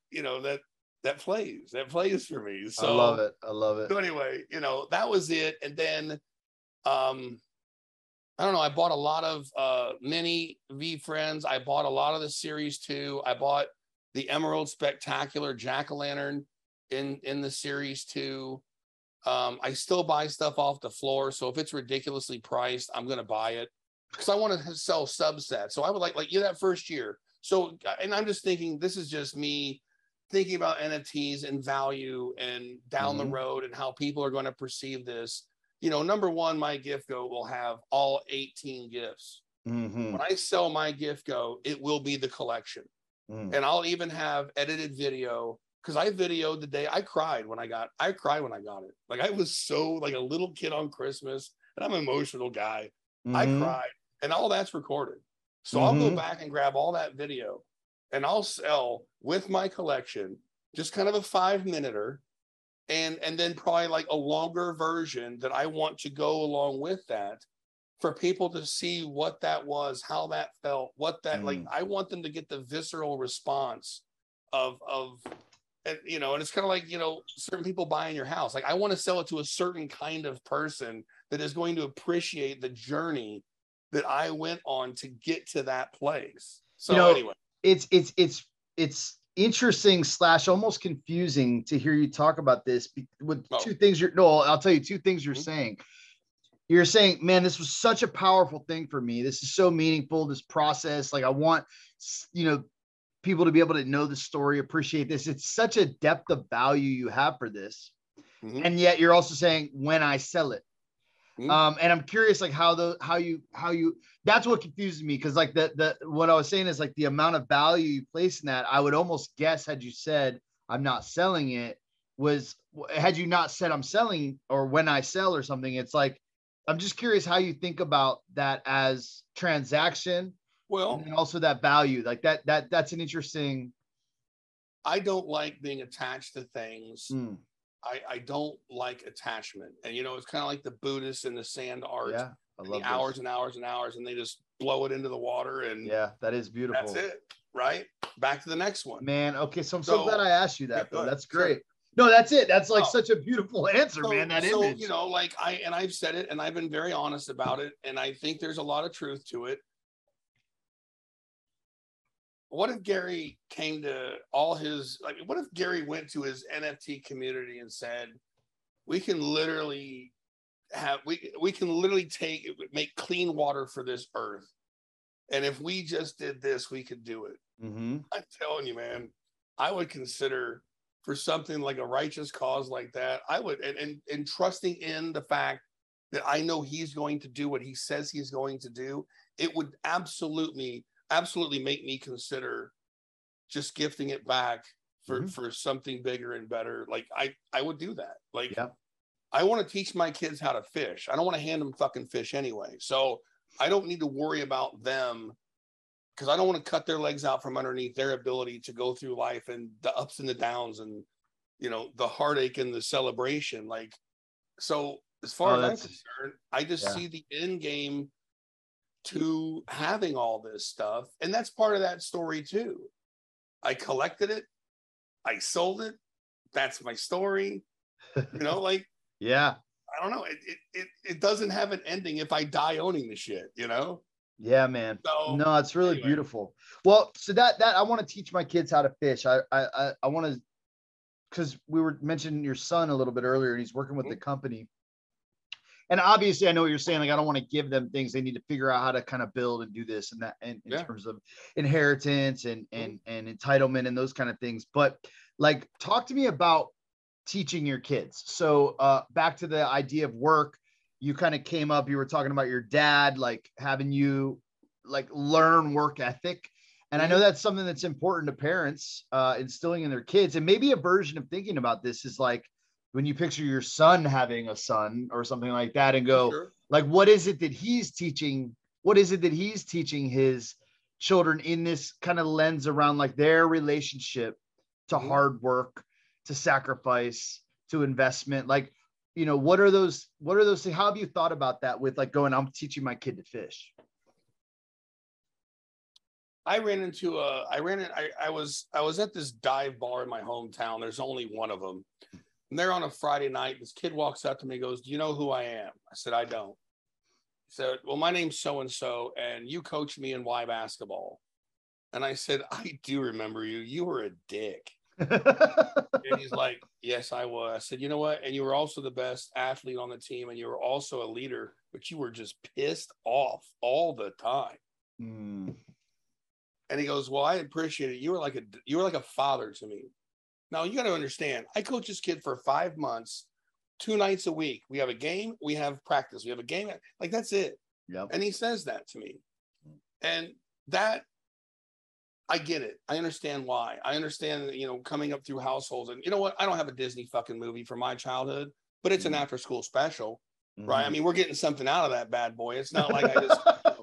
plays for me. So I love it. So anyway, that was it. And then, I don't know, I bought a lot of mini V-Friends. I bought a lot of the Series 2. I bought the Emerald Spectacular Jack-o'-lantern in the Series 2. I still buy stuff off the floor. So if it's ridiculously priced, I'm going to buy it because I want to sell subsets. So I would like that first year. So, and I'm just thinking, this is just me thinking about NFTs and value and down the road and how people are going to perceive this. Number one, my GiftGo will have all 18 gifts. When I sell my GiftGo, it will be the collection. And I'll even have edited video, because I videoed the day I cried when I got it. Like, I was so like a little kid on Christmas, and I'm an emotional guy. I cried, and all that's recorded. So I'll go back and grab all that video, and I'll sell with my collection, just kind of a 5-minuter, and then probably like a longer version that I want to go along with that, for people to see what that was, how that felt, what that, like, I want them to get the visceral response of, and it's kind of like, certain people buying your house. Like, I want to sell it to a certain kind of person that is going to appreciate the journey that I went on to get to that place. So anyway, it's interesting / almost confusing to hear you talk about this with two things. I'll tell you two things you're saying. You're saying, man, this was such a powerful thing for me. This is so meaningful, this process. Like, I want, people to be able to know the story, appreciate this. It's such a depth of value you have for this. And yet you're also saying, when I sell it. And I'm curious, like, how you, that's what confuses me. Cause like what I was saying is, like, the amount of value you place in that, I would almost guess, had you said, I'm not selling it, had you not said I'm selling, or when I sell or something, it's like, I'm just curious how you think about that as transaction. Well, and also that value, like that's an interesting. I don't like being attached to things. I don't like attachment. And, it's kind of like the Buddhists and the sand art. Yeah, I love hours and hours and hours, and they just blow it into the water. And yeah, that is beautiful. That's it. Right. Back to the next one. Man. Okay. So I'm so glad I asked you that, though. That's great. Sure. No, that's it. That's like such a beautiful answer, man. That image. Like I've said it, and I've been very honest about it, and I think there's a lot of truth to it. What if Gary came to what if Gary went to his NFT community and said, we can literally make clean water for this earth. And if we just did this, we could do it. I'm telling you, man, I would consider, for something like a righteous cause like that, I would, and trusting in the fact that I know he's going to do what he says he's going to do, it would absolutely make me consider just gifting it back for something bigger and better. Like, I would do that. Like, I want to teach my kids how to fish. I don't want to hand them fucking fish anyway. So I don't need to worry about them, because I don't want to cut their legs out from underneath their ability to go through life and the ups and the downs and, the heartache and the celebration. Like, so as far as I'm concerned, I just see the end game to having all this stuff. And that's part of that story too. I collected it. I sold it. That's my story. Like, yeah, I don't know. It doesn't have an ending if I die owning the shit, Yeah, man. So, no, it's really beautiful. Well, so that I want to teach my kids how to fish. I want to, because we were mentioning your son a little bit earlier, and he's working with the company. And obviously, I know what you're saying. Like, I don't want to give them things. They need to figure out how to kind of build and do this and that, in terms of inheritance and entitlement and those kind of things. But like, talk to me about teaching your kids. So back to the idea of work, you kind of came up, you were talking about your dad, like having you like learn work ethic. And I know that's something that's important to parents, instilling in their kids. And maybe a version of thinking about this is like when you picture your son having a son or something like that and go, Sure. like, what is it that he's teaching? What is it that he's teaching his children in this kind of lens around like their relationship to hard work, to sacrifice, to investment? Like, you know, what are those things? How have you thought about that with like going, I'm teaching my kid to fish? I was at this dive bar in my hometown. There's only one of them. And there on a Friday night, this kid walks up to me and goes, "Do you know who I am?" I said, "I don't." He said, "Well, my name's so-and-so, and you coached me in Y basketball." And I said, "I do remember you. You were a dick." And he's like, "Yes, I was." I said, "You know what? And you were also the best athlete on the team, and you were also a leader, but you were just pissed off all the time." And he goes, "Well, I appreciate it. You were like a father to me." Now you got to understand, I coach this kid for 5 months, 2 nights a week. We have a game, we have practice, we have a game. Like that's it. Yep. And he says that to me. And that, I get it. I understand why. I understand, you know, coming up through households. And you know what? I don't have a Disney fucking movie from my childhood, but it's an after school special, right? I mean, we're getting something out of that bad boy. It's not like I just,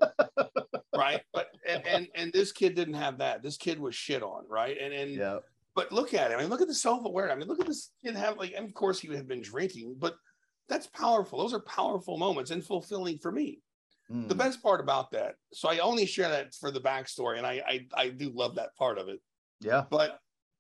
right? But, and this kid didn't have that. This kid was shit on, right? And but look at him. I mean, look at the self-awareness. I mean, look at this kid have like, and of course he had been drinking, but that's powerful. Those are powerful moments and fulfilling for me. The best part about that. So I only share that for the backstory, and I do love that part of it. Yeah. But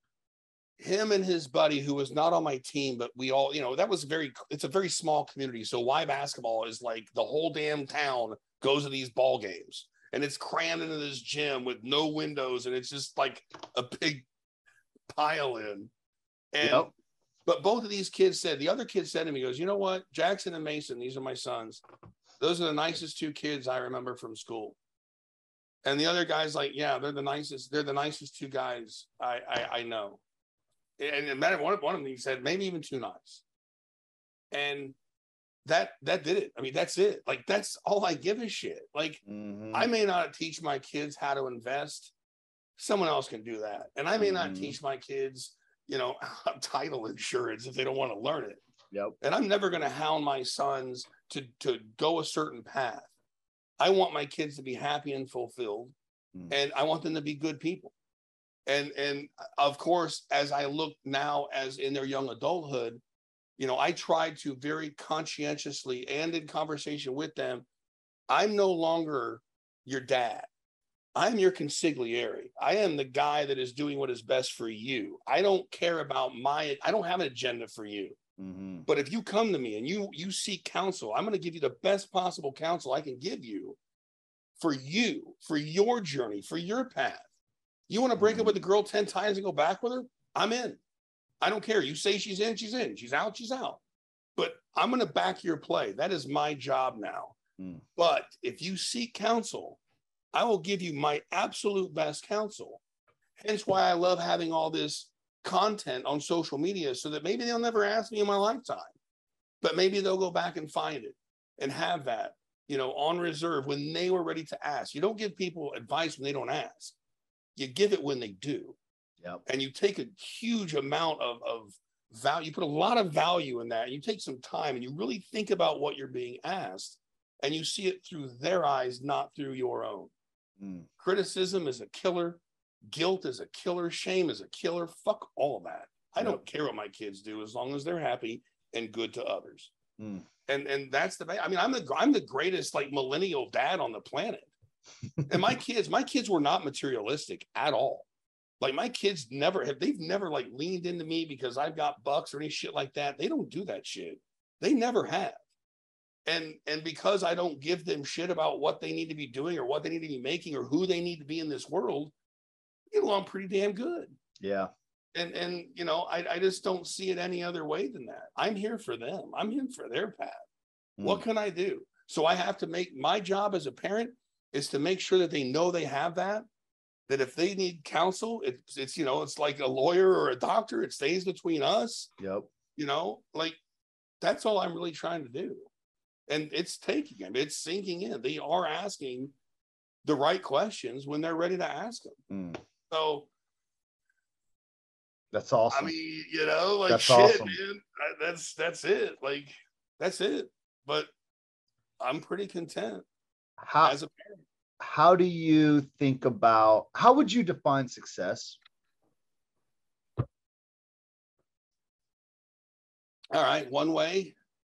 him and his buddy, who was not on my team, but we all, you know, it's a very small community. So Y basketball is like the whole damn town goes to these ball games, and it's crammed into this gym with no windows, and it's just like a big pile in. And but both of these kids said, the other kid said to me, he goes, "You know what, Jackson and Mason, these are my sons. Those are the nicest 2 kids I remember from school." And the other guy's like, "Yeah, they're the nicest 2 guys I know." And it mattered, one of them, he said, maybe even too nice. And that did it. I mean, that's it. Like, that's all I give a shit. Like, I may not teach my kids how to invest. Someone else can do that. And I may not teach my kids, you know, title insurance if they don't want to learn it. Yep. And I'm never going to hound my sons to go a certain path. I want my kids to be happy and fulfilled, and I want them to be good people. And of course, as I look now as in their young adulthood, you know, I try to very conscientiously and in conversation with them, I'm no longer your dad. I'm your consigliere. I am the guy that is doing what is best for you. I don't care about I don't have an agenda for you. But if you come to me and you seek counsel, I'm going to give you the best possible counsel I can give you, for your journey, for your path. You want to break up with the girl 10 times and go back with her? I'm in. I don't care. You say she's in, she's in. She's out, she's out. But I'm going to back your play. That is my job now. But if you seek counsel, I will give you my absolute best counsel. Hence why I love having all this content on social media, so that maybe they'll never ask me in my lifetime, but maybe they'll go back and find it and have that, you know, on reserve when they were ready to ask. You don't give people advice when they don't ask. You give it when they do. Yep. And you take a huge amount of value. You put a lot of value in that. You take some time and you really think about what you're being asked, and you see it through their eyes, not through your own. Criticism is a killer. Guilt is a killer. Shame is a killer. Fuck all of that. I don't care what my kids do as long as they're happy and good to others. And that's I mean, I'm the greatest like millennial dad on the planet. And my kids were not materialistic at all. Like my kids they've never like leaned into me because I've got bucks or any shit like that. They don't do that shit. They never have. And because I don't give them shit about what they need to be doing or what they need to be making or who they need to be in this world, get along pretty damn good. Yeah. And you know, I just don't see it any other way than that. I'm here for them. I'm here for their path. What can I do? So I have to make my job as a parent is to make sure that they know they have that if they need counsel, it's you know, it's like a lawyer or a doctor. It stays between us. Yep. You know, like that's all I'm really trying to do. And it's sinking in. They are asking the right questions when they're ready to ask them. So that's awesome. I mean, you know, like that's shit, awesome. man. That's it. Like, that's it. But I'm pretty content as a parent. How do you think about, how would you define success? All right. One way,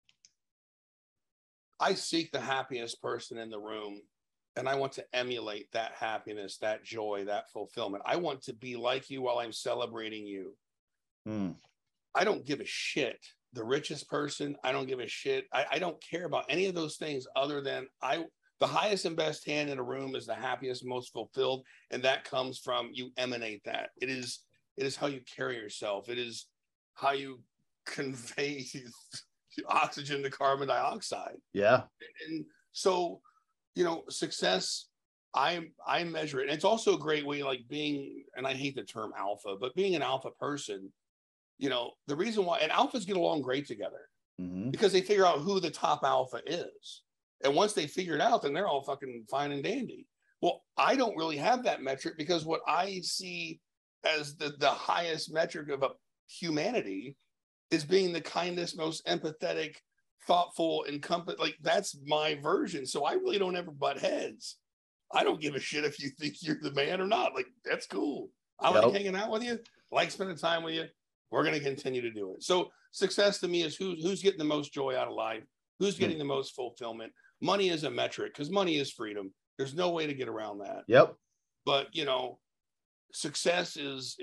I seek the happiest person in the room, and I want to emulate that happiness, that joy, that fulfillment. I want to be like you while I'm celebrating you. I don't give a shit. The richest person, I don't give a shit. I don't care about any of those things other than the highest and best hand in a room is the happiest, most fulfilled. And that comes from, you emanate that. It is how you carry yourself. It is how you convey oxygen to carbon dioxide. Yeah. And so, you know, success, I measure it. And it's also a great way, like being, and I hate the term alpha, but being an alpha person, you know, the reason why, and alphas get along great together because they figure out who the top alpha is. And once they figure it out, then they're all fucking fine and dandy. Well, I don't really have that metric because what I see as the highest metric of a humanity is being the kindest, most empathetic, thoughtful, and like that's my version. So I really don't ever butt heads. I don't give a shit if you think you're the man or not. Like, that's cool. I like hanging out with you, like spending time with you. We're going to continue to do it. So success to me is who's getting the most joy out of life, who's getting the most fulfillment. Money is a metric because money is freedom. There's no way to get around that. Yep. But, you know, success is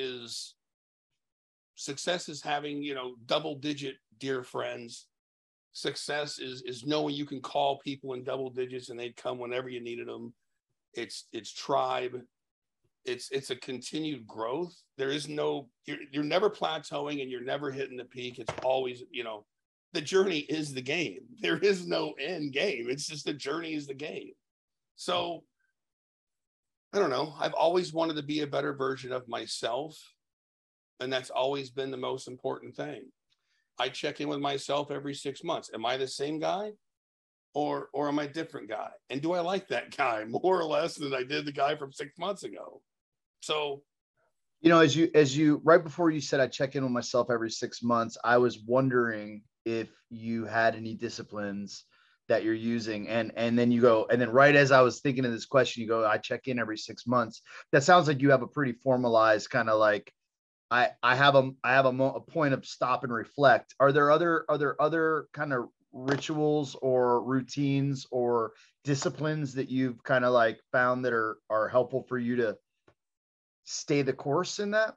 having, you know, double-digit dear friends. Success is knowing you can call people in double digits and they'd come whenever you needed them. It's tribe. It's a continued growth. There is no, you're never plateauing and you're never hitting the peak. It's always, you know, the journey is the game. There is no end game. It's just the journey is the game. So I don't know. I've always wanted to be a better version of myself. And that's always been the most important thing. I check in with myself every 6 months. Am I the same guy? Or am I a different guy? And do I like that guy more or less than I did the guy from 6 months ago? So, you know, as you right before you said I check in with myself every 6 months, I was wondering if you had any disciplines that you're using, and then you go, and then right as I was thinking of this question, you go, I check in every 6 months. That sounds like you have a pretty formalized kind of like, I have a point of stop and reflect. Are there other kind of rituals or routines or disciplines that you've kind of like found that are helpful for you to stay the course in that?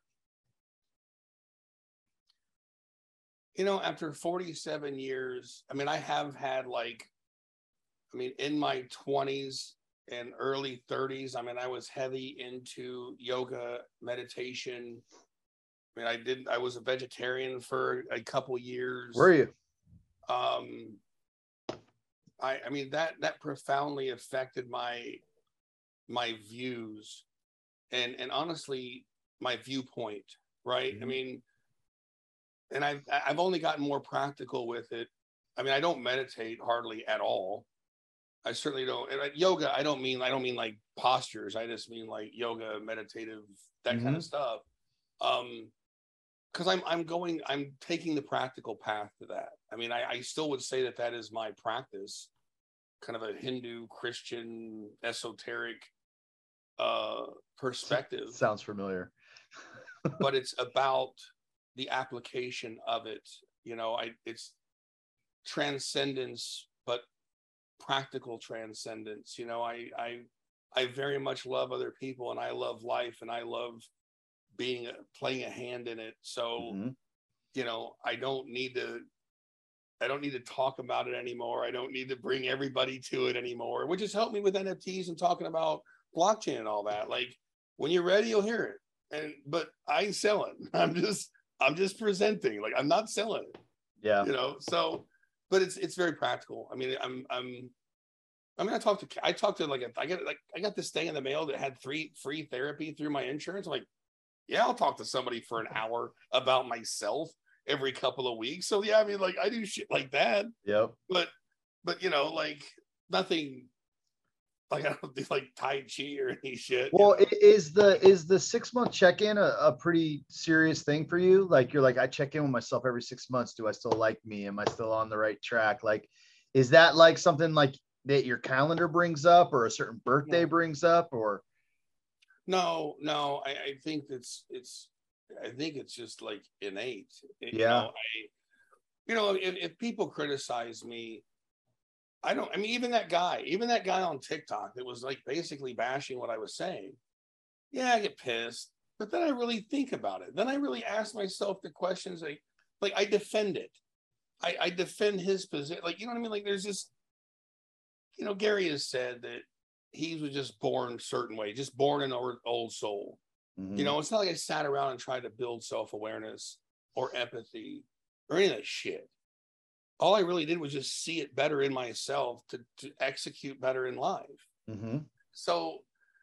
You know, after 47 years, I mean, I have had like, I mean, in my 20s and early 30s, I mean, I was heavy into yoga, meditation. I mean, I was a vegetarian for a couple years. Were you? I mean, that profoundly affected my views and honestly, my viewpoint, right? I mean, and I've only gotten more practical with it. I mean, I don't meditate hardly at all. I certainly don't. And yoga, I don't mean like postures. I just mean like yoga, meditative, that kind of stuff. Because I'm taking the practical path to that. I mean, I still would say that is my practice, kind of a Hindu, Christian, esoteric perspective. Sounds familiar. But it's about the application of it. You know, it's transcendence, but practical transcendence. You know, I very much love other people and I love life and I love playing a hand in it. So, you know, I don't need to talk about it anymore. I don't need to bring everybody to it anymore, which has helped me with NFTs and talking about blockchain and all that. Like, when you're ready, you'll hear it. But I ain't selling. I'm just presenting. Like, I'm not selling it. Yeah. You know, so, but it's very practical. I mean, I talked to I got this thing in the mail that had free therapy through my insurance. I'm like, yeah, I'll talk to somebody for an hour about myself every couple of weeks. So yeah, I mean, like, I do shit like that. Yep. But you know, like, nothing Like I don't do like Tai Chi or any shit. Well, is the 6 month check-in a pretty serious thing for you? Like you're like, I check in with myself every 6 months. Do I still like me? Am I still on the right track? Like, is that like something like that your calendar brings up, or a certain birthday brings up, or? No, I think I think it's just like innate. Yeah. If people criticize me, I mean, even that guy on TikTok that was like basically bashing what I was saying. Yeah, I get pissed, but then I really think about it. Then I really ask myself the questions like I defend it. I defend his position. Like, you know what I mean? Like there's just, Gary has said that he was just born a certain way, just born an old soul. Mm-hmm. It's not like I sat around and tried to build self-awareness or empathy or any of that shit. All I really did was just see it better in myself to execute better in life. Mm-hmm. So,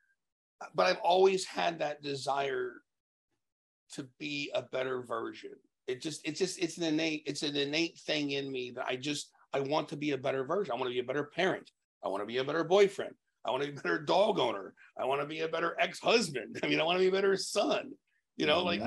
but I've always had that desire to be a better version. It's an innate thing in me that I want to be a better version. I want to be a better parent. I want to be a better boyfriend. I want to be a better dog owner. I want to be a better ex-husband. I mean, I want to be a better son. Mm-hmm.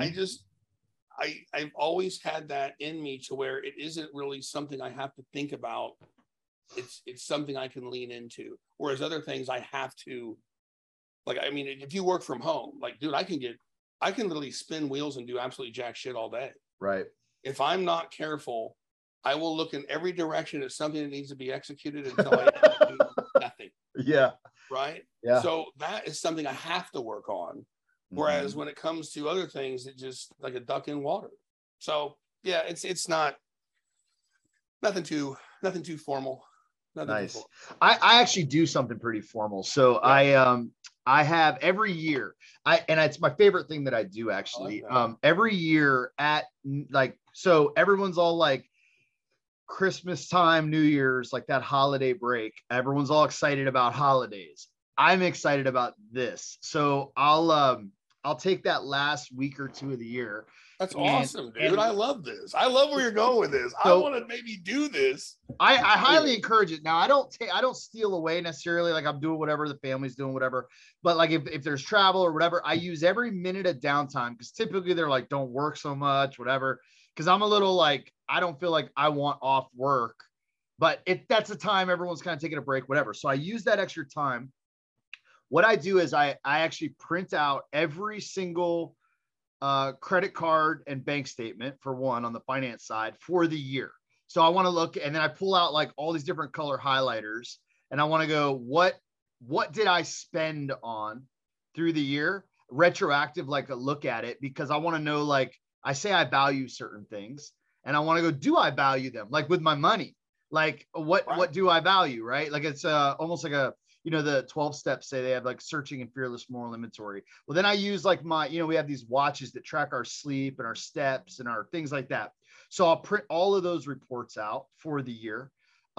Like I've always had that in me to where it isn't really something I have to think about. It's something I can lean into. Whereas other things I have to, like, I mean, if you work from home, like, dude, I can literally spin wheels and do absolutely jack shit all day. Right. If I'm not careful, I will look in every direction at something that needs to be executed until I do nothing. Yeah. Right. Yeah. So that is something I have to work on. Whereas when it comes to other things, it just like a duck in water. So yeah, it's not nothing too formal. Nice. I actually do something pretty formal. So yeah. I have every year, and it's my favorite thing that I do actually. Every year at so everyone's all like Christmas time, New Year's, like that holiday break. Everyone's all excited about holidays. I'm excited about this. So I'll take that last week or two of the year. That's awesome, dude. I love this. I love where you're going with this. So, I want to maybe do this. I highly encourage it. Now, I don't steal away necessarily. Like I'm doing whatever, the family's doing whatever. But like if there's travel or whatever, I use every minute of downtime because typically they're like, don't work so much, whatever. Because I'm a little like, I don't feel like I want off work. But that's the time everyone's kind of taking a break, whatever. So I use that extra time. What I do is I actually print out every single credit card and bank statement for one on the finance side for the year. So I want to look, and then I pull out like all these different color highlighters, and I want to go, what did I spend on through the year? Retroactive, like a look at it, because I want to know, like I say I value certain things, and I want to go, do I value them? Like with my money, like what do I value, right? Like it's almost like a, the 12 steps say they have like searching and fearless moral inventory. Well, then I use like we have these watches that track our sleep and our steps and our things like that. So I'll print all of those reports out for the year.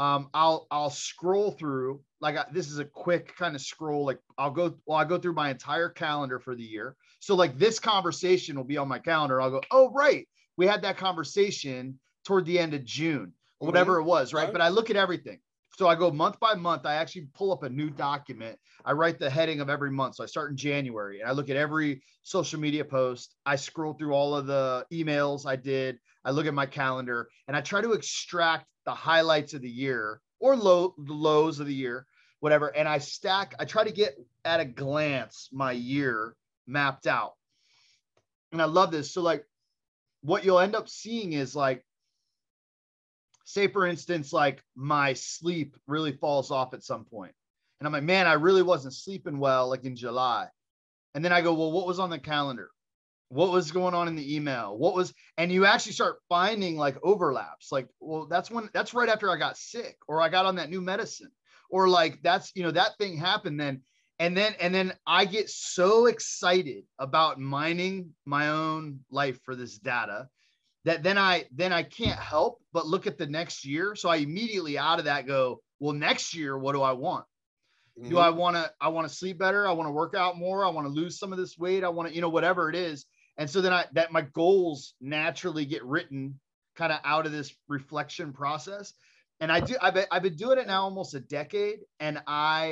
I'll scroll through, this is a quick kind of scroll. Like I'll go through my entire calendar for the year. So like this conversation will be on my calendar. I'll go, oh, right. We had that conversation toward the end of June, or whatever it was. Right. But I look at everything. So I go month by month. I actually pull up a new document. I write the heading of every month. So I start in January and I look at every social media post. I scroll through all of the emails I did. I look at my calendar and I try to extract the highlights of the year or the lows of the year, whatever. And I try to get at a glance my year mapped out. And I love this. So like what you'll end up seeing is like, say, for instance, like my sleep really falls off at some point. And I'm like, man, I really wasn't sleeping well, like in July. And then I go, well, what was on the calendar? What was going on in the email? And you actually start finding like overlaps. Like, well, that's right after I got sick or I got on that new medicine or like, that's, that thing happened then. And then I get so excited about mining my own life for this data that then I can't help but look at the next year. So I immediately out of that go, well, next year, what do I want? Mm-hmm. Do I want to sleep better? I want to work out more. I want to lose some of this weight. I want to, whatever it is. And so then my goals naturally get written kind of out of this reflection process. And I've been doing it now almost a decade. And I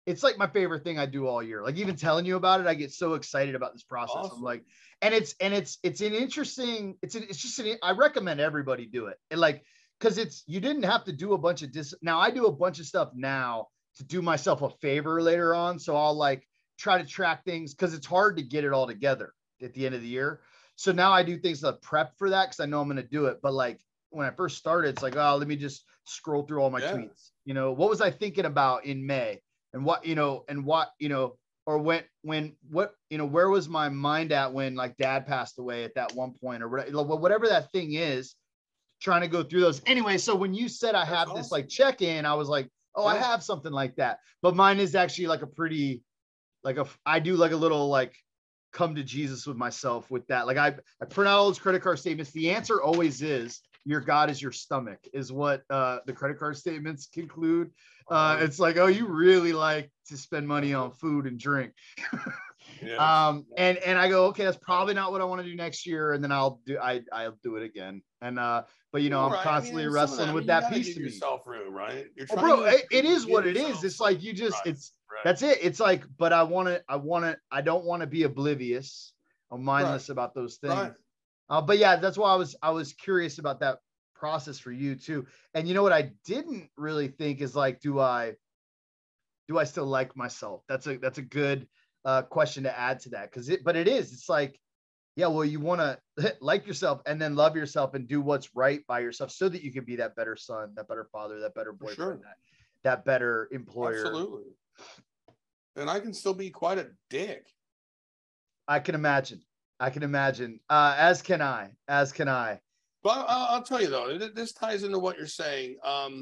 it's like my favorite thing I do all year. Like even telling you about it, I get so excited about this process. Awesome. I'm like, and it's an interesting, I recommend everybody do it. And like, cause you didn't have to do a bunch of now I do a bunch of stuff now to do myself a favor later on. So I'll like try to track things cause it's hard to get it all together at the end of the year. So now I do things to prep for that because I know I'm going to do it. But like when I first started, it's like, oh, let me just scroll through all my tweets. You know, what was I thinking about in May and what, or where was my mind at when like dad passed away at that one point or whatever that thing is, trying to go through those. Anyway, so when you said I have this like check-in, I was like, oh, I have something like that. But mine is actually like I do like a little like come to Jesus with myself with that. Like I print out all those credit card statements. The answer always is your God is your stomach is what the credit card statements conclude. It's like, oh, you really like to spend money on food and drink. And I go, okay, that's probably not what I want to do next year. And then I'll do it again. And, but I'm constantly wrestling with that piece to me. Yourself room, right? You're it is what it is. It's like, you just, that's it. It's like, but I don't want to be oblivious or mindless about those things. Right. But yeah, that's why I was curious about that process for you too. And you know what I didn't really think is like, do I still like myself? That's a good question to add to that. It's like, yeah, well, you want to like yourself and then love yourself and do what's right by yourself so that you can be that better son, that better father, that better boyfriend, that better employer. Absolutely. And I can still be quite a dick. I can imagine. As can I. But I'll tell you though, this ties into what you're saying.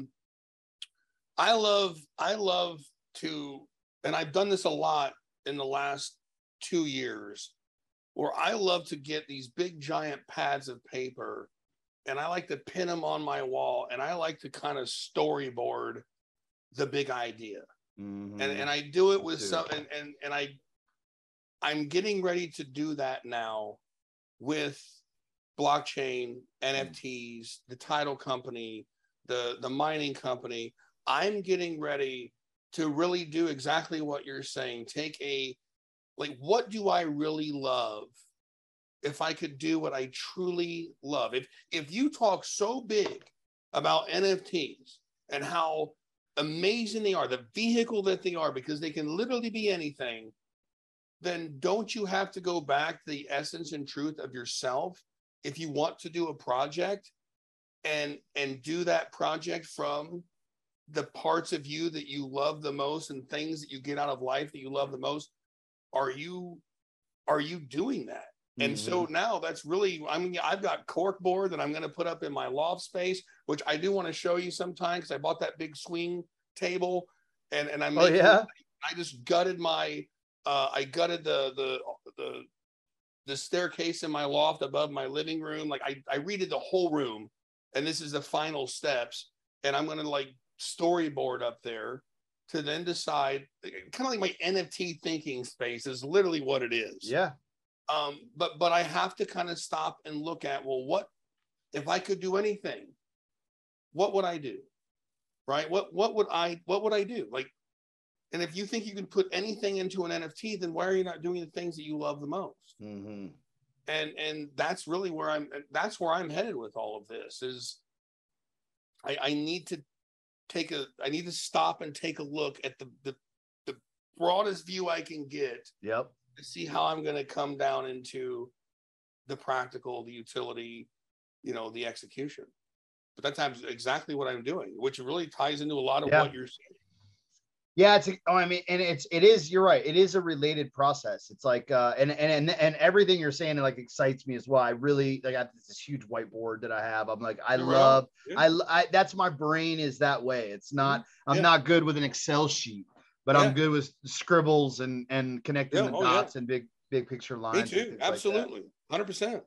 I love to, and I've done this a lot in the last 2 years, where I love to get these big giant pads of paper and I like to pin them on my wall and I like to kind of storyboard the big idea. Mm-hmm. And I do it with some, and I'm getting ready to do that now with blockchain, NFTs, the title company, the mining company. I'm getting ready to really do exactly what you're saying. What do I really love? If I could do what I truly love, if you talk so big about NFTs and how amazing they are, the vehicle that they are, because they can literally be anything, then don't you have to go back to the essence and truth of yourself if you want to do a project and do that project from the parts of you that you love the most and things that you get out of life that you love the most? Are you doing that? Mm-hmm. And so now that's really, I've got cork board that I'm going to put up in my loft space, which I do want to show you sometime because I bought that big swing table and I'm I just gutted I gutted the staircase in my loft above my living room. Like I redid the whole room, and this is the final steps. And I'm going to like storyboard up there to then decide, kind of like my NFT thinking space is literally what it is. Yeah. But I have to kind of stop and look at, well, what if I could do anything? What would I do? Right? What would I do? Like, and if you think you can put anything into an NFT, then why are you not doing the things that you love the most? Mm-hmm. And that's really where I'm headed with all of this is I need to stop and take a look at the broadest view I can get. Yep. To see how I'm going to come down into the practical, the utility, the execution. But that's exactly what I'm doing, which really ties into a lot of what you're saying. Yeah, it is, you're right. It is a related process. It's like, and everything you're saying, like, excites me as well. I got this huge whiteboard that I have. I'm like, that's my brain is that way. It's not, I'm not good with an Excel sheet, but I'm good with scribbles and connecting the dots and big picture lines. Me too. Absolutely. Like 100%.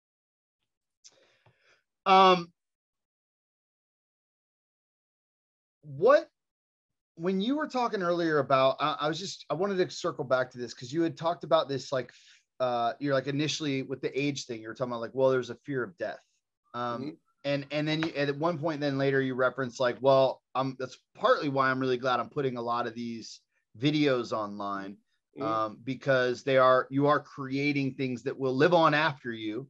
When you were talking earlier about, I wanted to circle back to this because you had talked about this, like, you're like initially with the age thing, you were talking about like, well, there's a fear of death. And then you, at one point, then later you referenced like, well, that's partly why I'm really glad I'm putting a lot of these videos online, Mhm. because you are creating things that will live on after you.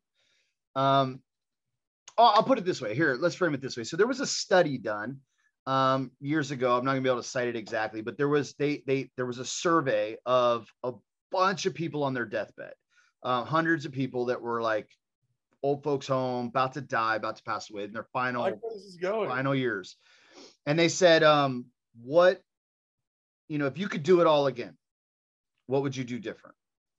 I'll put it this way. Here, let's frame it this way. So there was a study done years ago. I'm not gonna be able to cite it exactly, but there was there was a survey of a bunch of people on their deathbed, hundreds of people that were like old folks home, about to die, about to pass away in their I like where this is going. final years. And they said, what, if you could do it all again, what would you do different?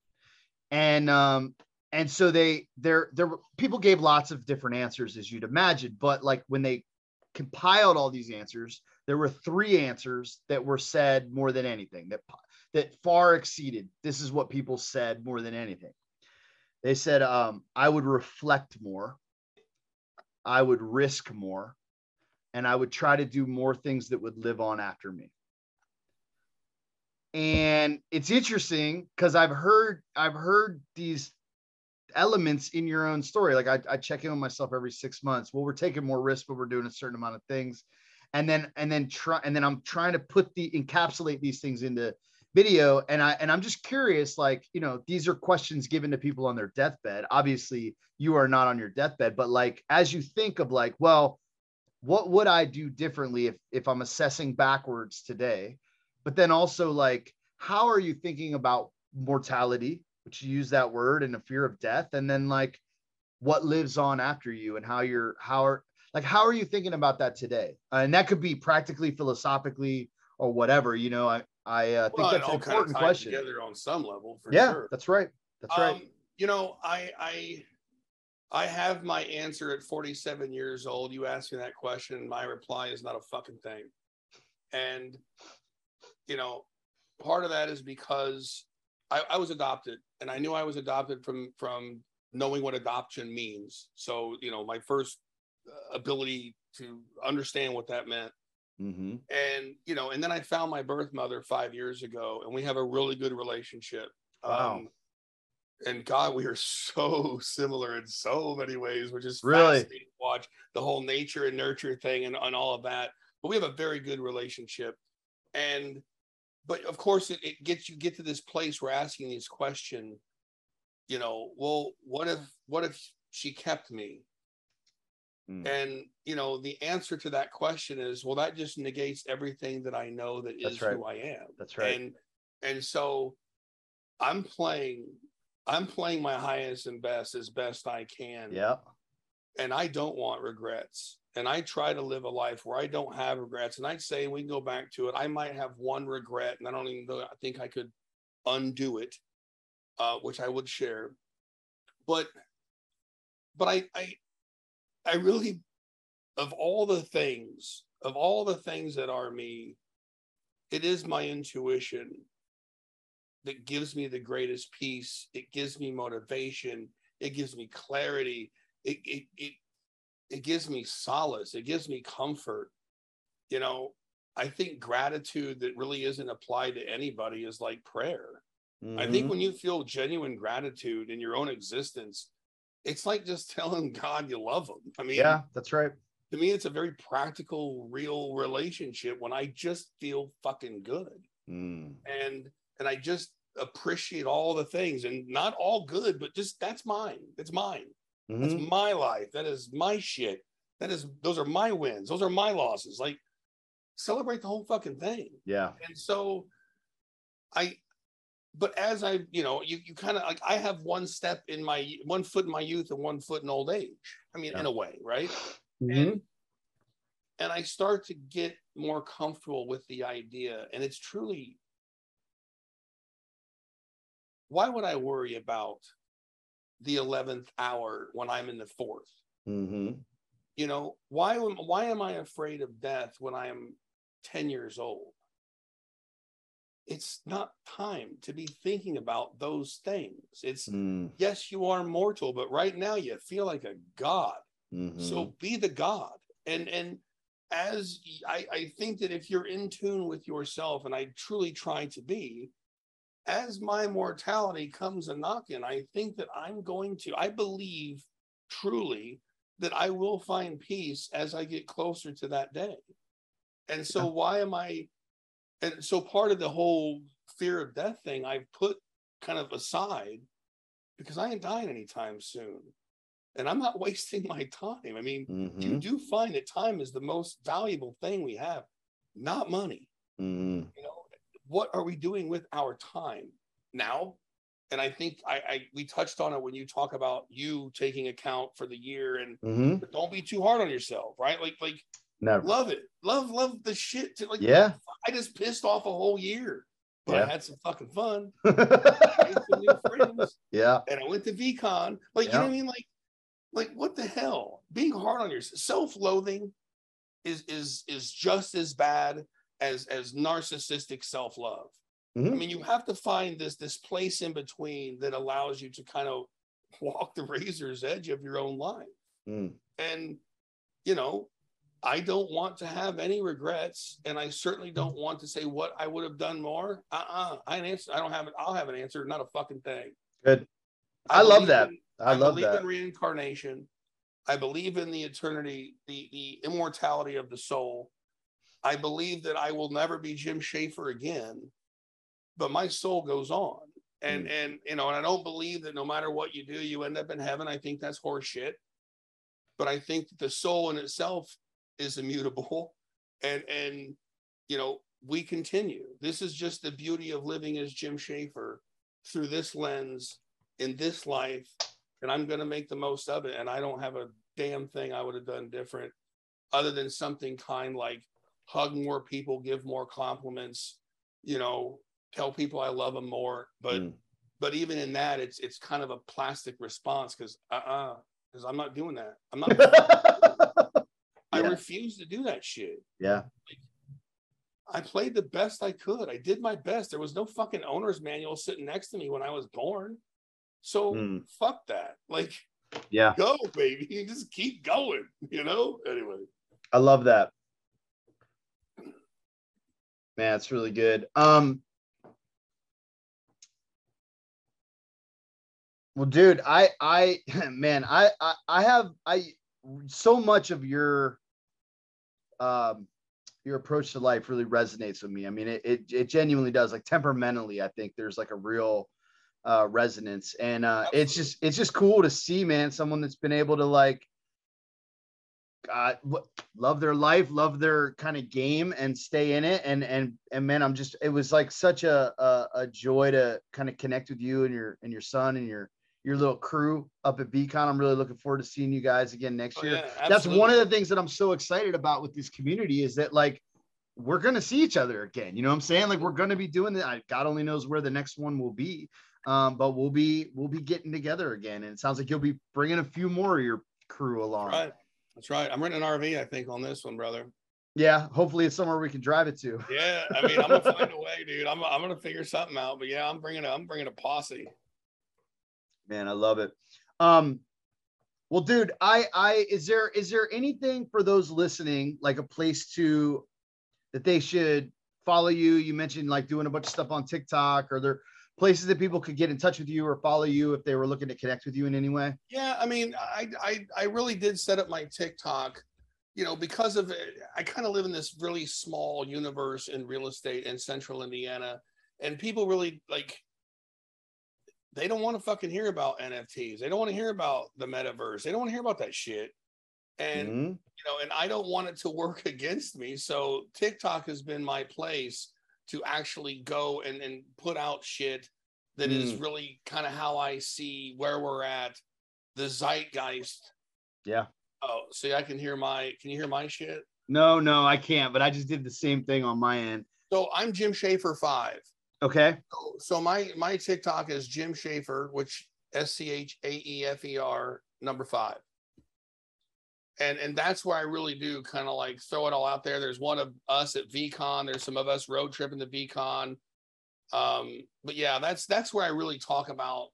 And so there people gave lots of different answers, as you'd imagine, but like when they compiled all these answers, there were three answers that were said more than anything, that far exceeded. This is what people said more than anything. They said, I would reflect more, I would risk more, and I would try to do more things that would live on after me. And it's interesting because I've heard these elements in your own story. Like I check in with myself every 6 months. Well, we're taking more risks, but we're doing a certain amount of things. And then I'm trying to encapsulate these things into video. And I'm just curious, like, these are questions given to people on their deathbed. Obviously you are not on your deathbed, but like, as you think of like, well, what would I do differently if I'm assessing backwards today? But then also like, how are you thinking about mortality, which you use that word, and a fear of death? And then like what lives on after you, and how are you thinking about that today? And that could be practically, philosophically, or whatever, I think that's an important question. Together on some level, for yeah, sure. That's right. That's right. I have my answer at 47 years old. You asked me that question. My reply is not a fucking thing. And, part of that is because I was adopted, and I knew I was adopted from knowing what adoption means. So, my first ability to understand what that meant. Mm-hmm. And, and then I found my birth mother 5 years ago, and we have a really good relationship. Wow. And God, we are so similar in so many ways, which is really fascinating to watch, the whole nature and nurture thing and all of that. But we have a very good relationship. But of course it get to this place where asking this question, well, what if she kept me? And, the answer to that question is, well, that just negates everything that I know that is who I am. That's right. And so I'm playing my highest and best as best I can. Yeah. And I don't want regrets. And I try to live a life where I don't have regrets. And I'd say, we can go back to it, I might have one regret, and I don't even know, I think I could undo it, which I would share. But I really, of all the things that are me, it is my intuition that gives me the greatest peace. It gives me motivation. It gives me clarity. It gives me solace. It gives me comfort. I think gratitude that really isn't applied to anybody is like prayer. Mm-hmm. I think when you feel genuine gratitude in your own existence, it's like just telling God you love him. I mean, yeah, that's right. To me, it's a very practical, real relationship when I just feel fucking good. And I just appreciate all the things, and not all good, but just that's mine. It's mine. Mm-hmm. That's my life. That is my shit. Those are my wins. Those are my losses. Like, celebrate the whole fucking thing. Yeah. And so but as I, you kind of like, I have one foot in my youth and one foot in old age. I mean, in a way, right? Mm-hmm. And I start to get more comfortable with the idea. And it's truly, why would I worry about the 11th hour when I'm in the 4th? Mm-hmm. Why am I afraid of death when I am 10 years old? It's not time to be thinking about those things. It's yes, you are mortal, but right now you feel like a god. Mm-hmm. So be the god. And as I think that if you're in tune with yourself, and I truly try to be, as my mortality comes a knocking, I think that I believe truly that I will find peace as I get closer to that day. And so why am I And so part of the whole fear of death thing I've put kind of aside because I ain't dying anytime soon. And I'm not wasting my time. I mean, you do find that time is the most valuable thing we have, not money. You know, what are we doing with our time now? And I think we touched on it when you talk about you taking account for the year and but don't be too hard on yourself, right? Like never. Love it. Love the shit. Like, yeah. I just pissed off a whole year, but yeah. I had some fucking fun. I made some new friends. Yeah. And I went to VCon. Like, you know what I mean? Like what the hell? Being hard on yourself, self-loathing is just as bad as narcissistic self-love. I mean, you have to find this place in between that allows you to kind of walk the razor's edge of your own life. And, you know, I don't want to have any regrets, and I certainly don't want to say what I would have done more. I don't have it. I'll have an answer, not a fucking thing. Good. I love that. I believe in reincarnation. I believe in the eternity, the immortality of the soul. I believe that I will never be Jim Schaefer again, but my soul goes on. And you know, and I don't believe that no matter what you do, you end up in heaven. I think that's horseshit. But I think that the soul in itself is immutable, and you know, we continue. This is just the beauty of living as Jim Schaefer through this lens in this life, and I'm going to make the most of it. And I don't have a damn thing I would have done different, other than something kind like hug more people, give more compliments, you know, tell people I love them more. But even in that, it's kind of a plastic response because I'm not doing that. I'm not. I refuse to do that shit. Yeah. Like, I played the best I could. I did my best. There was no fucking owner's manual sitting next to me when I was born. So fuck that. Like, yeah, go, baby. You just keep going, you know? Anyway. I love that. Man, it's really good. Well, dude, I have so much of your approach to life really resonates with me. I mean, it genuinely does. Like temperamentally, I think there's like a real resonance, and it's just cool to see, man, someone that's been able to like love their life, love their kind of game, and stay in it. And man, it was like such a joy to kind of connect with you and your son and your little crew up at VCon. I'm really looking forward to seeing you guys again next year. Yeah, that's one of the things that I'm so excited about with this community is that like we're going to see each other again. You know what I'm saying? Like we're going to be doing that. God only knows where the next one will be. But we'll be getting together again. And it sounds like you'll be bringing a few more of your crew along. That's right. I'm renting an RV, I think, on this one, brother. Yeah. Hopefully it's somewhere we can drive it to. Yeah. I mean, I'm going to find a way, dude. I'm going to figure something out, but yeah, I'm bringing a posse. Man, I love it. Well, dude, is there anything for those listening, like a place that they should follow you? You mentioned like doing a bunch of stuff on TikTok. Are there places that people could get in touch with you or follow you if they were looking to connect with you in any way? Yeah, I mean, I really did set up my TikTok, you know, because of it. I kind of live in this really small universe in real estate in central Indiana, and people really like, they don't want to fucking hear about NFTs. They don't want to hear about the metaverse. They don't want to hear about that shit. And, you know, and I don't want it to work against me. So TikTok has been my place to actually go and put out shit that is really kind of how I see where we're at, the zeitgeist. Yeah. Oh, see, can you hear my shit? No, I can't, but I just did the same thing on my end. So I'm Jim Schaefer 5. Okay. So my TikTok is Jim Schaefer, which SCHAEFER 5. And that's where I really do kind of like throw it all out there. There's one of us at VCon. There's some of us road tripping to VCon. But yeah, that's where I really talk about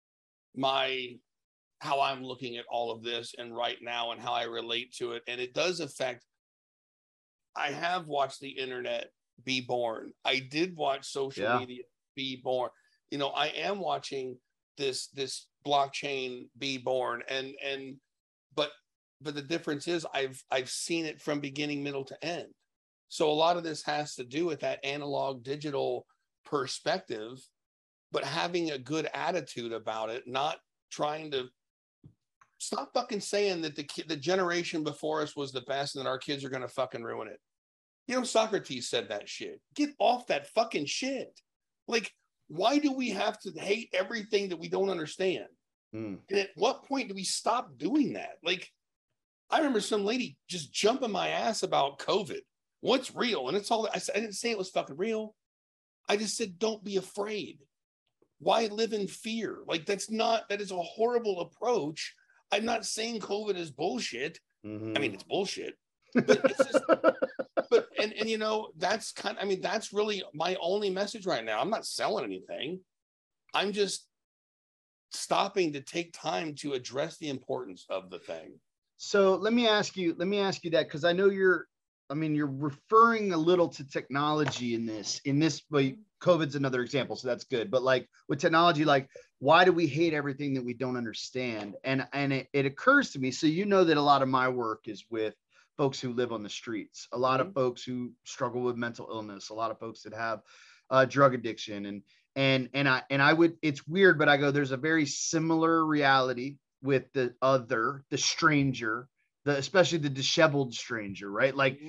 how I'm looking at all of this and right now and how I relate to it. And it does affect. I have watched the internet be born. I did watch social media be born. You know, I am watching this blockchain be born, but the difference is I've seen it from beginning, middle to end. So a lot of this has to do with that analog digital perspective, but having a good attitude about it, not trying to stop fucking saying that the generation before us was the best and that our kids are going to fucking ruin it. You know, Socrates said that shit. Get off that fucking shit. Like, why do we have to hate everything that we don't understand? And at what point do we stop doing that? Like, I remember some lady just jumping my ass about COVID. What's real? And it's all, I didn't say it was fucking real. I just said, don't be afraid. Why live in fear? Like, that is a horrible approach. I'm not saying COVID is bullshit. I mean, it's bullshit, but it's just, and you know, that's that's really my only message right now. I'm not selling anything. I'm just stopping to take time to address the importance of the thing. So let me ask you that, because I know you're referring a little to technology in this, but COVID's another example, so that's good. But like with technology, like, why do we hate everything that we don't understand? And it occurs to me, so you know that a lot of my work is with folks who live on the streets, a lot of folks who struggle with mental illness, a lot of folks that have drug addiction, and I would, it's weird, but I go, there's a very similar reality with the stranger, especially the disheveled stranger, right? Like,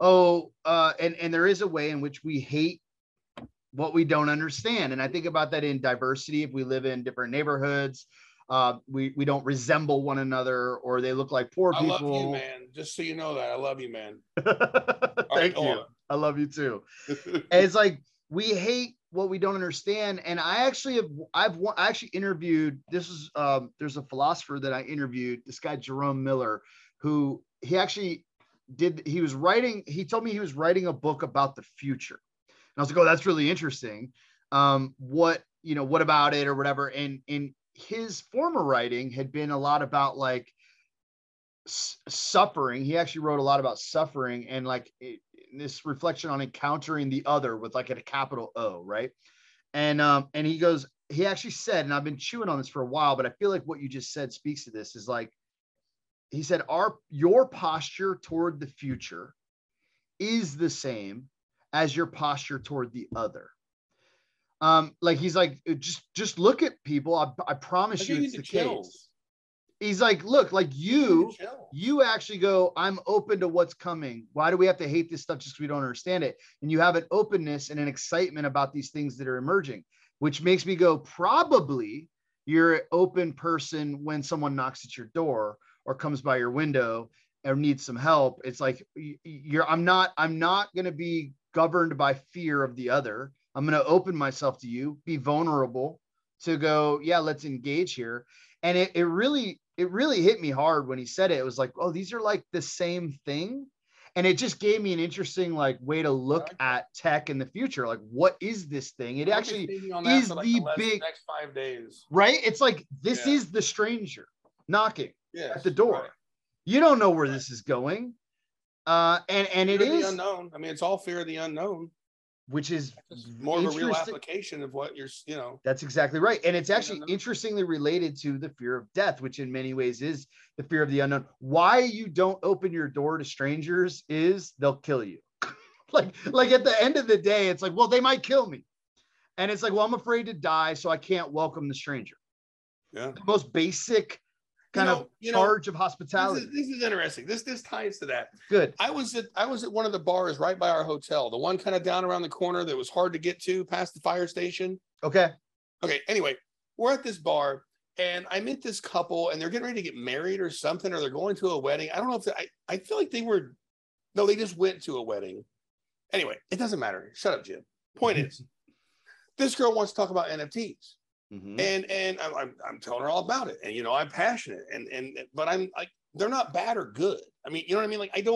and there is a way in which we hate what we don't understand. And I think about that in diversity. If we live in different neighborhoods, we don't resemble one another, or they look like poor people. I love you, man. Just so you know that. I love you, man. Thank you. I love you too. And it's like, we hate what we don't understand. And I've actually interviewed, this is, there's a philosopher that I interviewed, this guy, Jerome Miller, who he told me he was writing a book about the future. And I was like, oh, that's really interesting. What about it or whatever. And his former writing had been a lot about like suffering. He actually wrote a lot about suffering and like this reflection on encountering the other with like a capital O, right? And he actually said, and I've been chewing on this for a while, but I feel like what you just said speaks to this, is like, he said, your posture toward the future is the same as your posture toward the other. Like, he's like, just look at people. I promise you it's the case. He's like, look, like you actually go, I'm open to what's coming. Why do we have to hate this stuff just because we don't understand it? And you have an openness and an excitement about these things that are emerging, which makes me go, probably you're an open person when someone knocks at your door or comes by your window or needs some help. It's like, I'm not going to be governed by fear of the other. I'm going to open myself to you, be vulnerable, to go, yeah, let's engage here. And it really hit me hard when he said it. It was like, oh, these are like the same thing. And it just gave me an interesting like way to look at tech in the future. Like, what is this thing? It actually is the big next 5 days, right? It's like, this is the stranger knocking at the door. Right. You don't know where this is going. And it is the unknown. I mean, it's all fear of the unknown, which is more of a real application of what That's exactly right. And it's actually interestingly related to the fear of death, which in many ways is the fear of the unknown. Why you don't open your door to strangers is they'll kill you. like at the end of the day, it's like, well, they might kill me. And it's like, well, I'm afraid to die, so I can't welcome the stranger. Yeah. The most basic kind of charge of hospitality. This is interesting. This ties to that. Good. I was at one of the bars right by our hotel, the one kind of down around the corner that was hard to get to past the fire station. Okay. Anyway, we're at this bar and I met this couple and they're getting ready to get married or something, or they're going to a wedding. I don't know if I feel like they just went to a wedding. Anyway, it doesn't matter. Shut up, Jim. Point is, this girl wants to talk about NFTs. Mm-hmm. And I'm telling her all about it, and I'm passionate, but I'm like, they're not bad or good. I mean, you know what I mean? Like,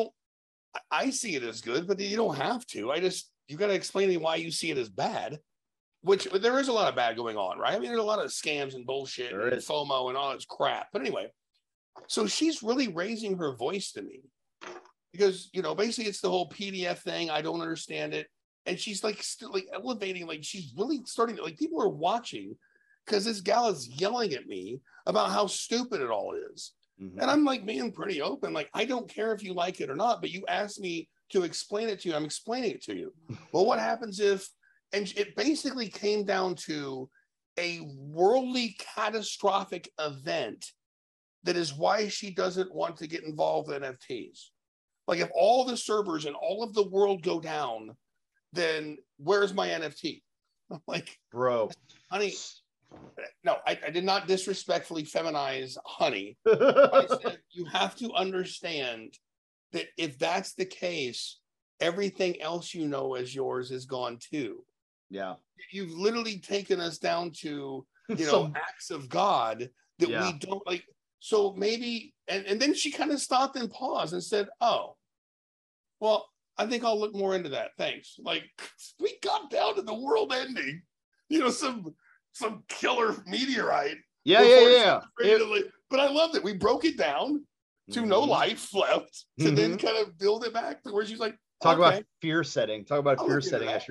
I see it as good, but you don't have to. You got to explain to me why you see it as bad, which there is a lot of bad going on, right? I mean, there's a lot of scams and bullshit and FOMO and all this crap. But anyway, so she's really raising her voice to me because, basically it's the whole PDF thing. I don't understand it. And she's like still like elevating, like she's really starting to, like, people are watching because this gal is yelling at me about how stupid it all is. And I'm like being pretty open. Like, I don't care if you like it or not, but you asked me to explain it to you. I'm explaining it to you. Well, what happens if, and it basically came down to a worldly catastrophic event that is why she doesn't want to get involved in NFTs. Like, if all the servers and all of the world go down, then where's my NFT? I'm like, bro, honey, no, I did not disrespectfully feminize honey. I said, you have to understand that if that's the case, everything else you know as yours is gone too. Yeah. You've literally taken us down to, you know, acts of God that we don't like. So maybe, and then she kind of stopped and paused and said, oh, well, I think I'll look more into that. Thanks. Like, we got down to the world ending, you know, some killer meteorite. Yeah. But I loved it. We broke it down to no life left to then kind of build it back to where she's like, talk about fear setting. Talk about fear setting, Asher.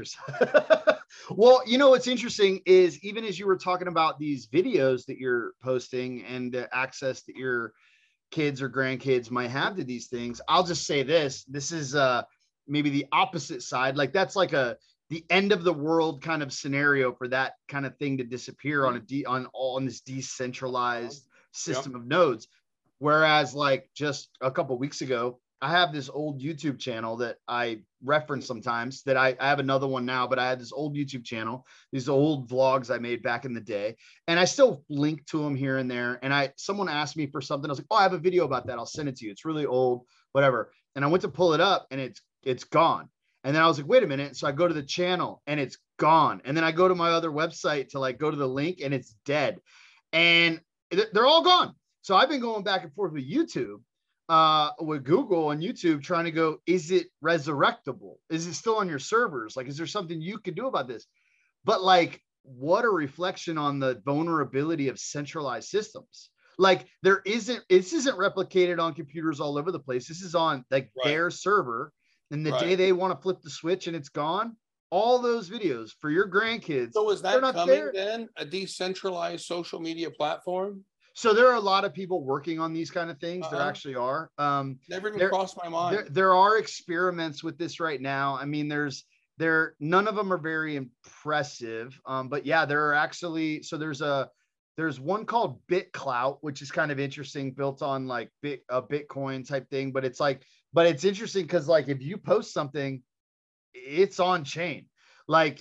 Well, you know, what's interesting is even as you were talking about these videos that you're posting and the access that your kids or grandkids might have to these things, I'll just say this is maybe the opposite side. Like, that's like the end of the world kind of scenario for that kind of thing to disappear on this decentralized system of nodes. Whereas, like, just a couple of weeks ago, I have this old YouTube channel that I reference sometimes, that I have another one now, but I had this old YouTube channel, these old vlogs I made back in the day, and I still link to them here and there. And someone asked me for something. I was like, oh, I have a video about that. I'll send it to you. It's really old, whatever. And I went to pull it up and it's gone. And then I was like, wait a minute. So I go to the channel and it's gone. And then I go to my other website to like go to the link and it's dead. And they're all gone. So I've been going back and forth with YouTube, with Google and YouTube, trying to go, is it resurrectable? Is it still on your servers? Like, is there something you could do about this? But like, what a reflection on the vulnerability of centralized systems. Like, this isn't replicated on computers all over the place. This is on like their server. And the day they want to flip the switch and it's gone, all those videos for your grandkids. So is that coming then, a decentralized social media platform? So there are a lot of people working on these kind of things. There actually are. Never even crossed my mind. There are experiments with this right now. I mean, none of them are very impressive. But yeah, there are actually, so there's one called BitClout, which is kind of interesting, built on like a Bitcoin type thing. But it's interesting because like if you post something, it's on chain. Like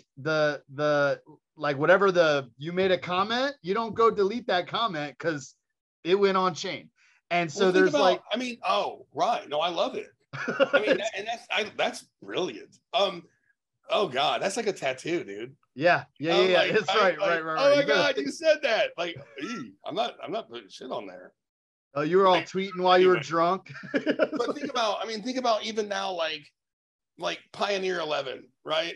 you made a comment, you don't go delete that comment because it went on chain. And so No, I love it. I mean, that's brilliant. Oh God, that's like a tattoo, dude. Yeah. It's right. Oh my God, you said that. Like, I'm not putting shit on there. Oh, you were all tweeting while you were drunk. But think about even now, like Pioneer 11, right?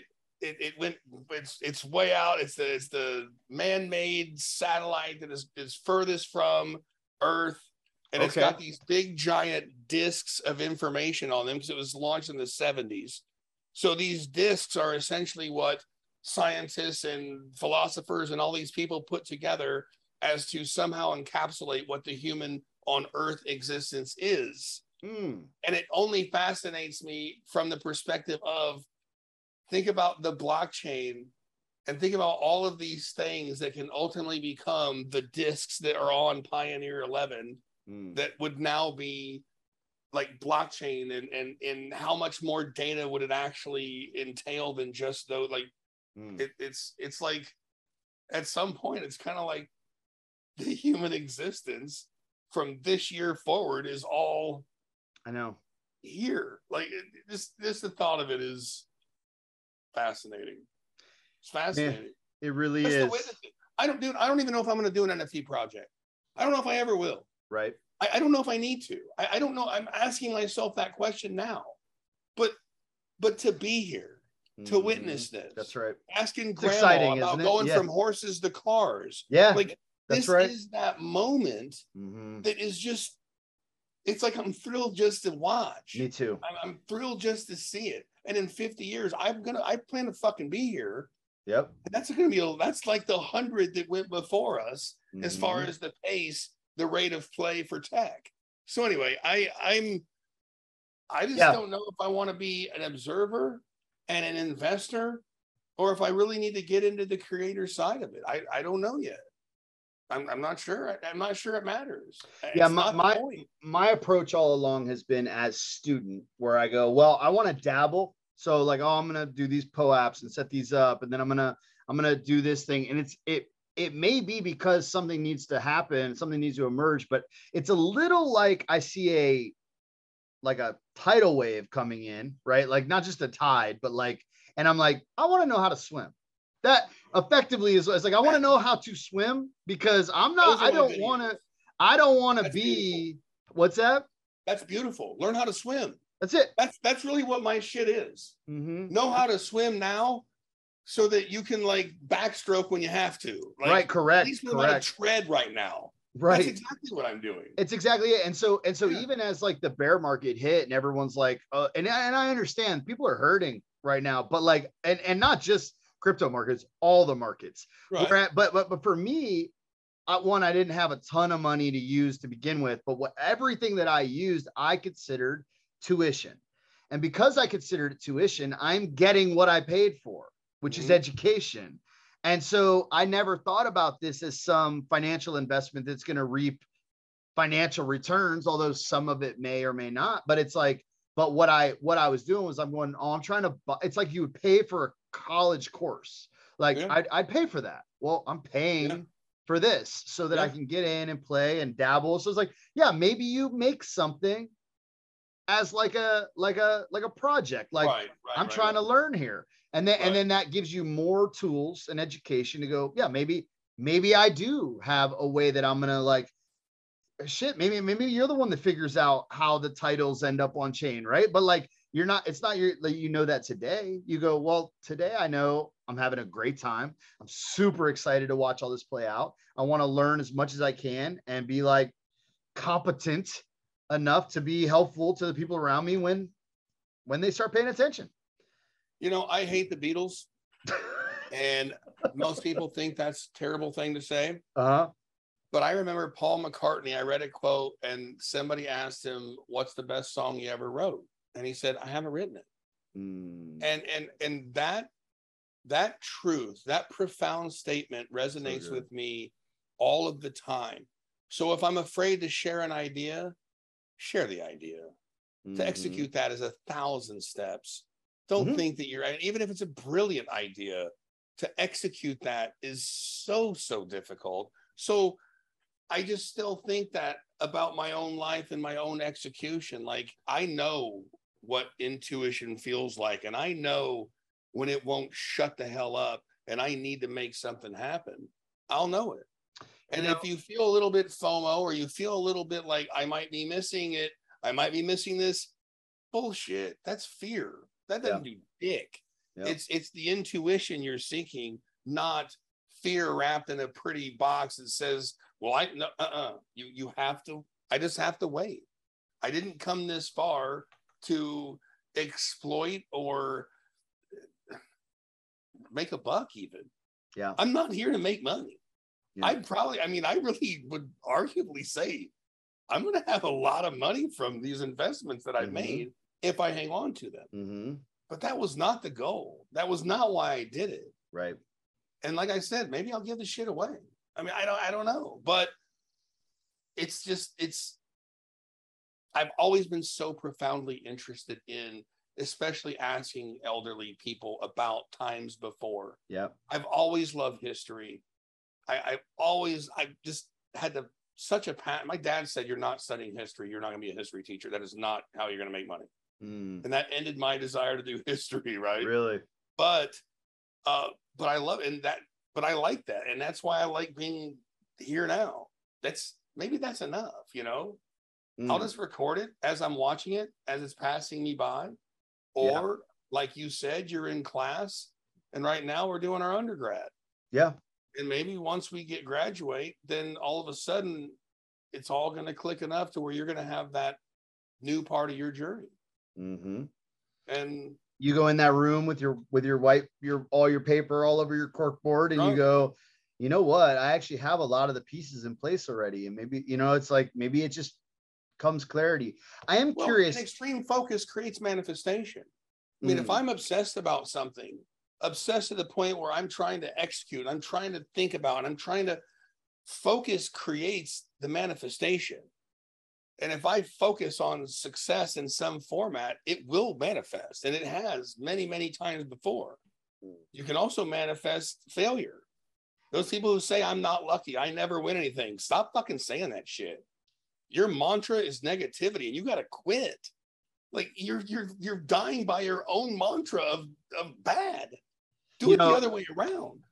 It's way out. It's the man-made satellite that is furthest from Earth, and it's got these big giant discs of information on them because it was launched in the 70s. So these discs are essentially what scientists and philosophers and all these people put together as to somehow encapsulate what the human on Earth existence is. And it only fascinates me from the perspective of, think about the blockchain and think about all of these things that can ultimately become the discs that are on Pioneer 11 that would now be like blockchain, and how much more data would it actually entail than just those, like it's like at some point it's kind of like the human existence from this year forward is all I know here. Like just the thought of it is fascinating. It's fascinating. Man, it really is. I don't even know if I'm going to do an NFT project. I don't know if I ever will. Right. I don't know if I need to. I don't know. I'm asking myself that question now. But to be here, to witness this. That's right. Asking grandma about going from horses to cars. Yeah. Like this is that moment that is just, it's like I'm thrilled just to watch. Me too. I'm thrilled just to see it. And in 50 years, I plan to fucking be here. Yep. And that's like the 100 that went before us as far as the pace, the rate of play for tech. So anyway, I just Yeah. don't know if I want to be an observer and an investor, or if I really need to get into the creator side of it. I don't know yet. I'm not sure. I'm not sure it matters. Yeah, It's not the point. my approach all along has been as student, where I go, well, I want to dabble. So like, oh, I'm gonna do these POAPs and set these up, and then I'm gonna do this thing. And it may be because something needs to happen, something needs to emerge, but it's a little like I see a tidal wave coming in, right? Like not just a tide, but like, and I'm like, I want to know how to swim. That effectively is it's like, I want to know how to swim, because I don't want to be Beautiful. what's that? That's beautiful. Learn how to swim. That's it. That's really what my shit is. Mm-hmm. Know how to swim now, so that you can like backstroke when you have to. Like, Right. Correct. At least know how to tread right now. Right. That's exactly what I'm doing. It's exactly it. And so Yeah. even as like the bear market hit and everyone's like, and I understand people are hurting right now, but like, and not just crypto markets, all the markets. Right. But for me, I didn't have a ton of money to use to begin with, but everything that I used, I considered tuition. And because I considered it tuition, I'm getting what I paid for, which is education. And so I never thought about this as some financial investment that's going to reap financial returns, although some of it may or may not. But it's like, but what I was doing was I'm going, oh, I'm trying to buy. It's like you would pay for a college course. Like I'd pay for that. Well, I'm paying for this so that I can get in and play and dabble. So it's like, yeah, maybe you make something as like a project. Like I'm trying to learn here. And then that gives you more tools and education to go, yeah, maybe I do have a way that I'm going to like, shit, maybe you're the one that figures out how the titles end up on chain, right? But like, it's not your, like, that today you go, well, today I know I'm having a great time. I'm super excited to watch all this play out. I want to learn as much as I can and be like competent enough to be helpful to the people around me when they start paying attention. I hate the Beatles, and most people think that's a terrible thing to say. Uh-huh. But I remember Paul McCartney, I read a quote and somebody asked him, what's the best song you ever wrote? And he said, I haven't written it. And that truth, that profound statement resonates with me all of the time. So if I'm afraid to share an idea, share the idea. To execute that is 1,000 steps. Don't think that you're, even if it's a brilliant idea, to execute that is so difficult. So I just still think that about my own life and my own execution. Like, I know what intuition feels like, and I know when it won't shut the hell up and I need to make something happen. I'll know it. And if you feel a little bit FOMO, or you feel a little bit like I might be missing it, I might be missing this, bullshit. That's fear. That doesn't do dick. It's the intuition you're seeking, not fear wrapped in a pretty box that says, well, you have to, I just have to wait. I didn't come this far to exploit or make a buck even. Yeah. I'm not here to make money. Yeah. I really would arguably say I'm going to have a lot of money from these investments that I've made if I hang on to them. But that was not the goal. That was not why I did it. Right. And like I said, maybe I'll give the shit away. I mean, I don't know, but I've always been so profoundly interested in, especially asking elderly people about times before. Yeah. I've always loved history. I've just had such a passion. My dad said, you're not studying history. You're not going to be a history teacher. That is not how you're going to make money. And that ended my desire to do history. Right. Really? But I love it, but I like that. And that's why I like being here now. Maybe that's enough, I'll just record it as I'm watching it, as it's passing me by. Or like you said, you're in class, and right now we're doing our undergrad. Yeah. And maybe once we graduate, then all of a sudden it's all going to click enough to where you're going to have that new part of your journey. And you go in that room with your all your paper all over your cork board, and you go, you know what? I actually have a lot of the pieces in place already. And maybe, it's like, maybe it just comes clarity. I am curious. An extreme focus creates manifestation. I mean, if I'm obsessed about something, obsessed to the point where I'm trying to execute, I'm trying to think about, I'm trying to focus creates the manifestation. And if I focus on success in some format, it will manifest. And it has many, many times before. You can also manifest failure. Those people who say, I'm not lucky, I never win anything. Stop fucking saying that shit. Your mantra is negativity and you got to quit. Like you're dying by your own mantra of bad. Do it the other way around.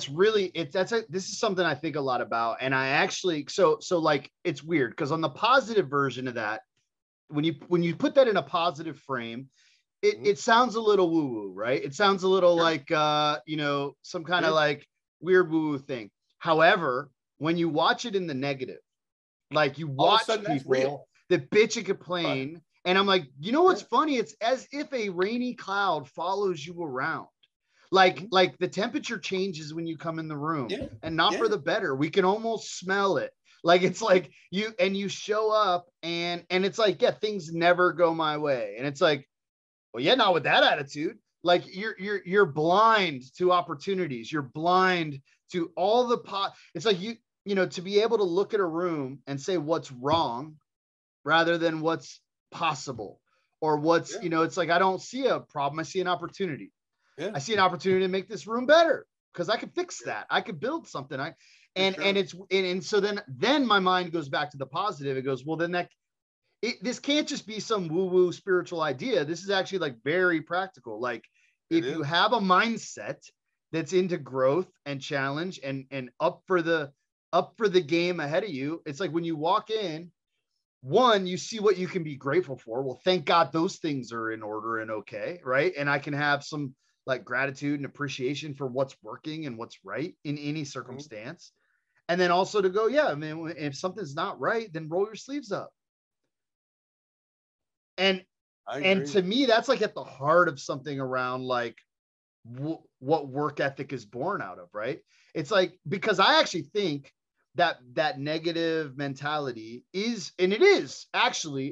This is something I think a lot about. And I actually, so like, it's weird because on the positive version of that, when you put that in a positive frame, it sounds a little woo woo, right? It sounds a little like, some kind of like weird woo woo thing. However, when you watch it in the negative, like you watch people that bitch and complain. And I'm like, you know what's funny? It's as if a rainy cloud follows you around. Like the temperature changes when you come in the room and not for the better. We can almost smell it. Like, it's like you show up and it's like, things never go my way. And it's like, well, not with that attitude. Like you're blind to opportunities. You're blind to all the it's like, to be able to look at a room and say what's wrong rather than what's possible or what's, it's like, I don't see a problem. I see an opportunity. Yeah. I see an opportunity to make this room better because I could fix that. I could build something. So then my mind goes back to the positive. It goes, well, then this can't just be some woo-woo spiritual idea. This is actually like very practical. Like if you have a mindset that's into growth and challenge and up for the game ahead of you, it's like when you walk in, one, you see what you can be grateful for. Well, thank God those things are in order and okay, right? And I can have some like gratitude and appreciation for what's working and what's right in any circumstance. And then also to go, if something's not right, then roll your sleeves up. And to me, that's like at the heart of something around like what work ethic is born out of, right? It's like, because I actually think that negative mentality is, and it is actually,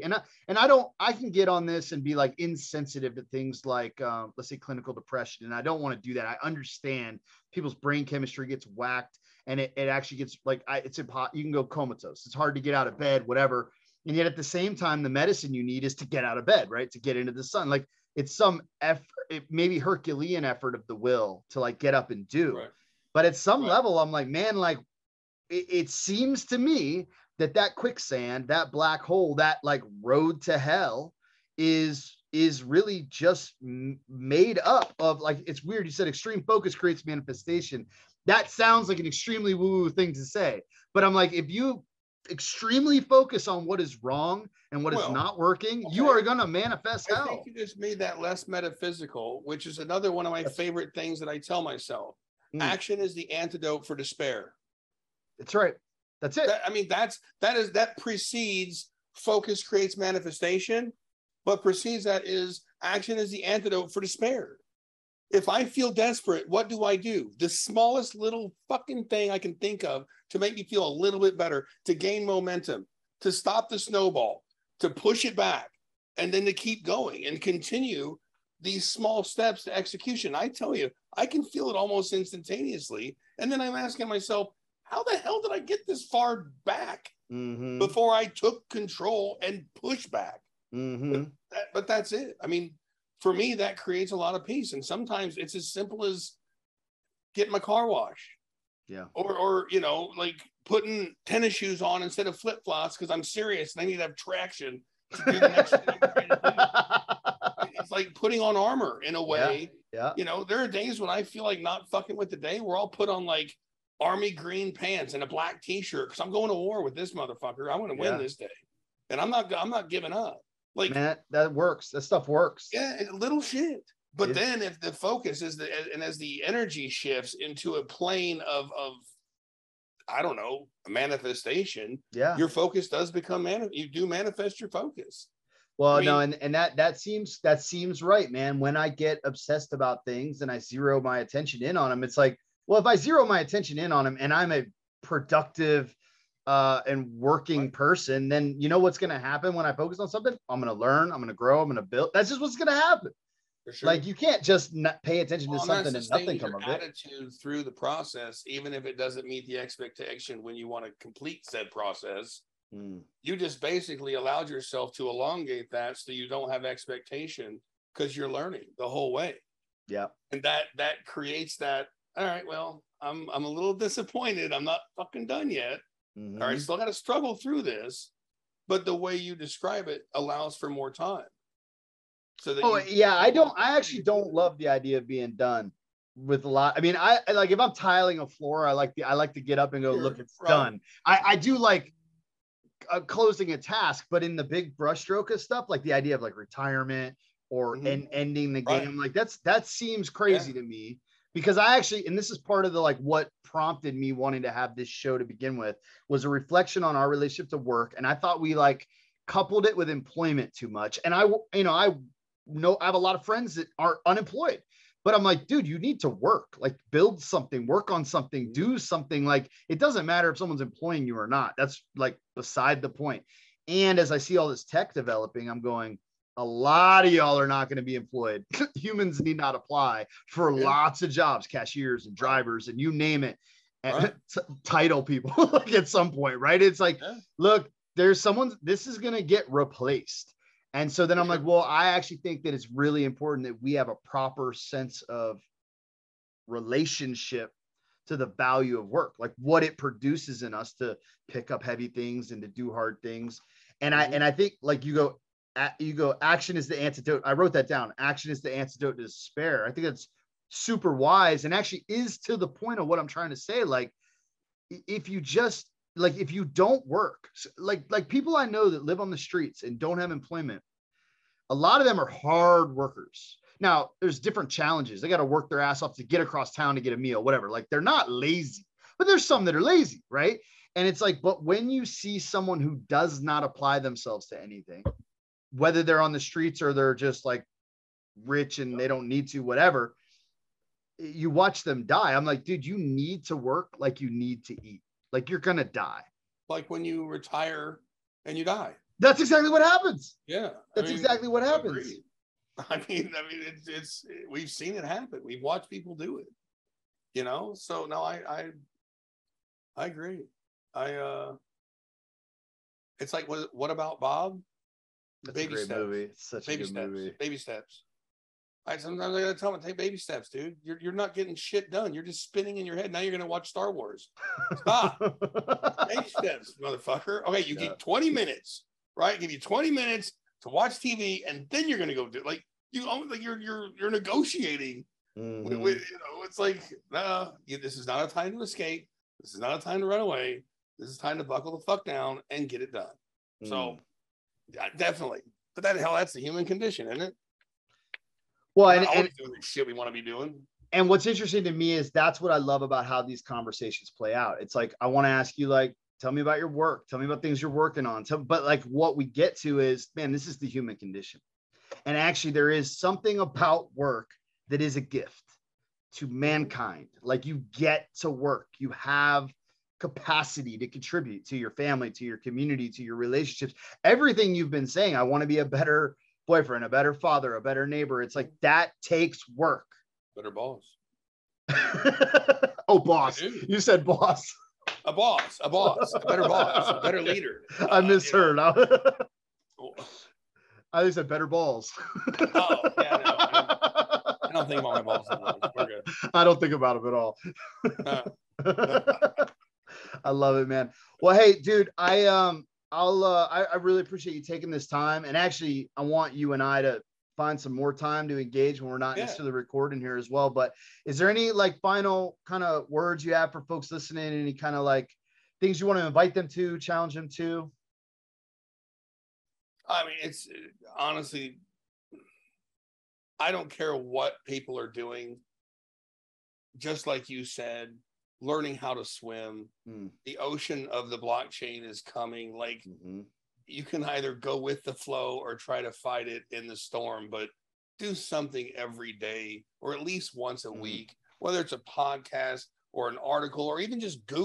I can get on this and be like insensitive to things like, let's say clinical depression. And I don't want to do that. I understand people's brain chemistry gets whacked and it actually gets like, you can go comatose. It's hard to get out of bed, whatever. And yet at the same time, the medicine you need is to get out of bed, right? To get into the sun. Like it's some effort, maybe Herculean effort of the will to like get up and do. Right. But at some level, I'm like, man, like, it seems to me that quicksand, that black hole, that like road to hell is really just made up of like, it's weird. You said extreme focus creates manifestation. That sounds like an extremely woo-woo thing to say, but I'm like, if you extremely focus on what is wrong and what is not working, you are going to manifest hell. I think you just made that less metaphysical, which is another one of my favorite things that I tell myself. Action is the antidote for despair. That's right. That's it. That precedes focus creates manifestation. What precedes that is action is the antidote for despair. If I feel desperate, what do? The smallest little fucking thing I can think of to make me feel a little bit better, to gain momentum, to stop the snowball, to push it back, and then to keep going and continue these small steps to execution. I tell you, I can feel it almost instantaneously. And then I'm asking myself, how the hell did I get this far back before I took control and push back? But that's it. I mean, for me, that creates a lot of peace. And sometimes it's as simple as getting my car washed. Yeah. Or like putting tennis shoes on instead of flip-flops because I'm serious and I need to have traction to do the next thing. It's like putting on armor in a way. Yeah. There are days when I feel like not fucking with the day where I'll put on like army green pants and a black t-shirt because I'm going to war with this motherfucker. I want to win this day. And I'm not giving up. Like, man, that works. That stuff works. Yeah, little shit. But then if the focus is as the energy shifts into a plane of I don't know, a manifestation, your focus does become you do manifest your focus. Well, no, and that seems right, man. When I get obsessed about things and I zero my attention in on them, it's like, well, if I zero my attention in on them and I'm a productive, and working person, then you know what's going to happen when I focus on something? I'm going to learn, I'm going to grow, I'm going to build. That's just what's going to happen. For sure. Like you can't just not pay attention to something and nothing come your of it. attitude through the process, even if it doesn't meet the expectation when you want to complete said process. You just basically allowed yourself to elongate that so you don't have expectation because you're learning the whole way. Yeah. And that creates that, all right, well, I'm a little disappointed. I'm not fucking done yet. Mm-hmm. All right, still got to struggle through this. But the way you describe it allows for more time. So that I actually don't love the idea of being done with a lot. I mean, I like if I'm tiling a floor, I like to get up and go, look, it's done. I do like closing a task, but in the big brushstroke of stuff, like the idea of like retirement or ending the game, like that seems crazy to me, because I actually, and this is part of the like what prompted me wanting to have this show to begin with, was a reflection on our relationship to work. And I thought we like coupled it with employment too much. And I have a lot of friends that are unemployed, but I'm like, dude, you need to work, like build something, work on something, do something. Like, it doesn't matter if someone's employing you or not. That's like beside the point. And as I see all this tech developing, I'm going, a lot of y'all are not going to be employed. Humans need not apply for lots of jobs, cashiers and drivers and you name it. And title people like at some point, right? It's like, look, there's this is going to get replaced. And so then I'm like, well, I actually think that it's really important that we have a proper sense of relationship to the value of work, like what it produces in us to pick up heavy things and to do hard things. And I think like you go, action is the antidote. I wrote that down. Action is the antidote to despair. I think that's super wise and actually is to the point of what I'm trying to say. Like, if you don't work, like people I know that live on the streets and don't have employment, a lot of them are hard workers. Now, there's different challenges. They got to work their ass off to get across town to get a meal, whatever. Like, they're not lazy, but there's some that are lazy, right? And it's like, but when you see someone who does not apply themselves to anything, whether they're on the streets or they're just like rich and they don't need to, whatever, you watch them die. I'm like, dude, you need to work like you need to eat. Like, you're going to die. Like when you retire and you die. That's exactly what happens. Yeah. That's exactly what happens. I mean, it's we've seen it happen. We've watched people do it, So no, I agree. It's like, what about Bob? That's a great movie. It's such a good movie. Baby steps. Sometimes I gotta tell them, take baby steps, dude. You're not getting shit done. You're just spinning in your head. Now you're gonna watch Star Wars. Stop. Baby steps, motherfucker. Okay, you get 20 minutes, right? Give you 20 minutes to watch TV, and then you're gonna go do like you're negotiating. With, it's like, this is not a time to escape. This is not a time to run away. This is time to buckle the fuck down and get it done. So, definitely. But that's the human condition, isn't it? Well, and doing the shit we want to be doing. And what's interesting to me is that's what I love about how these conversations play out. It's like, I want to ask you, like, tell me about your work. Tell me about things you're working on. But like what we get to is, man, this is the human condition. And actually there is something about work that is a gift to mankind. Like, you get to work. You have capacity to contribute to your family, to your community, to your relationships. Everything you've been saying, I want to be a better boyfriend, a better father, a better neighbor. It's like, that takes work. Better boss. Oh, boss. You said boss. A boss, a better boss, a better leader. I misheard. I think said better balls. Oh, yeah, no. I don't think about my balls. We're good. I don't think about them at all. I love it, man. Well, hey, dude, I really appreciate you taking this time. And actually, I want you and I to find some more time to engage when we're not necessarily recording here as well. But is there any like final kind of words you have for folks listening? Any kind of like things you want to invite them to, challenge them to? I mean, it's honestly, I don't care what people are doing. Just like you said, learning how to swim. The ocean of the blockchain is coming. Like, you can either go with the flow or try to fight it in the storm, but do something every day or at least once a week, whether it's a podcast or an article or even just Google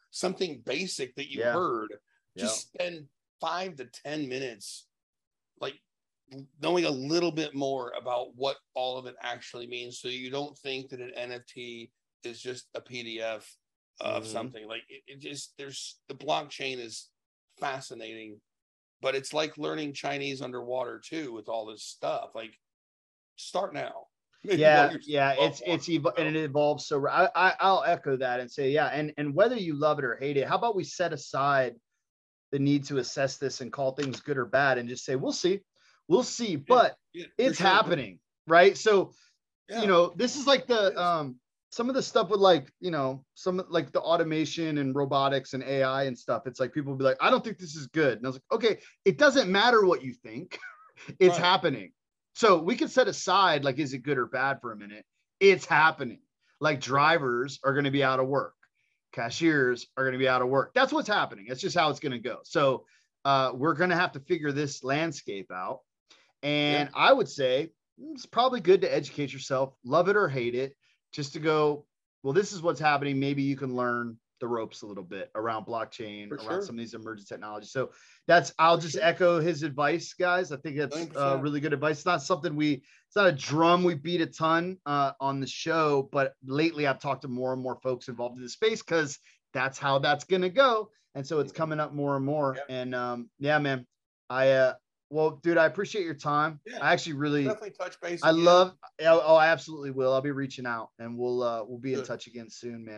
something basic that you Yeah. heard, Yeah. just spend 5 to 10 minutes, like knowing a little bit more about what all of it actually means. So you don't think that an NFT is just a PDF of something. Like it just, there's, the blockchain is fascinating, but it's like learning Chinese underwater too, with all this stuff. Like, start now. Yeah, it's and it evolves. So I'll echo that and say, yeah, and whether you love it or hate it, how about we set aside the need to assess this and call things good or bad and just say we'll see, but it's happening, right? So you know, this is like the some of the stuff with, like, you know, some like the automation and robotics and AI and stuff. It's like people will be like, I don't think this is good, and I was like, okay, it doesn't matter what you think. It's happening. So we can set aside, like, is it good or bad for a minute? It's happening. Like, drivers are going to be out of work. Cashiers are going to be out of work. That's what's happening. That's just how it's going to go. So we're going to have to figure this landscape out. And I would say it's probably good to educate yourself, love it or hate it, just to go, well, this is what's happening. Maybe you can learn the ropes a little bit around blockchain, around some of these emerging technologies. So I'll just echo his advice, guys. I think that's really good advice. It's not something it's not a drum we beat a ton on the show, but lately I've talked to more and more folks involved in the space because that's how that's going to go. And so it's coming up more and more. And yeah, man, well, dude, I appreciate your time. I actually really definitely touch base. I absolutely will. I'll be reaching out, and we'll be in touch again soon, man.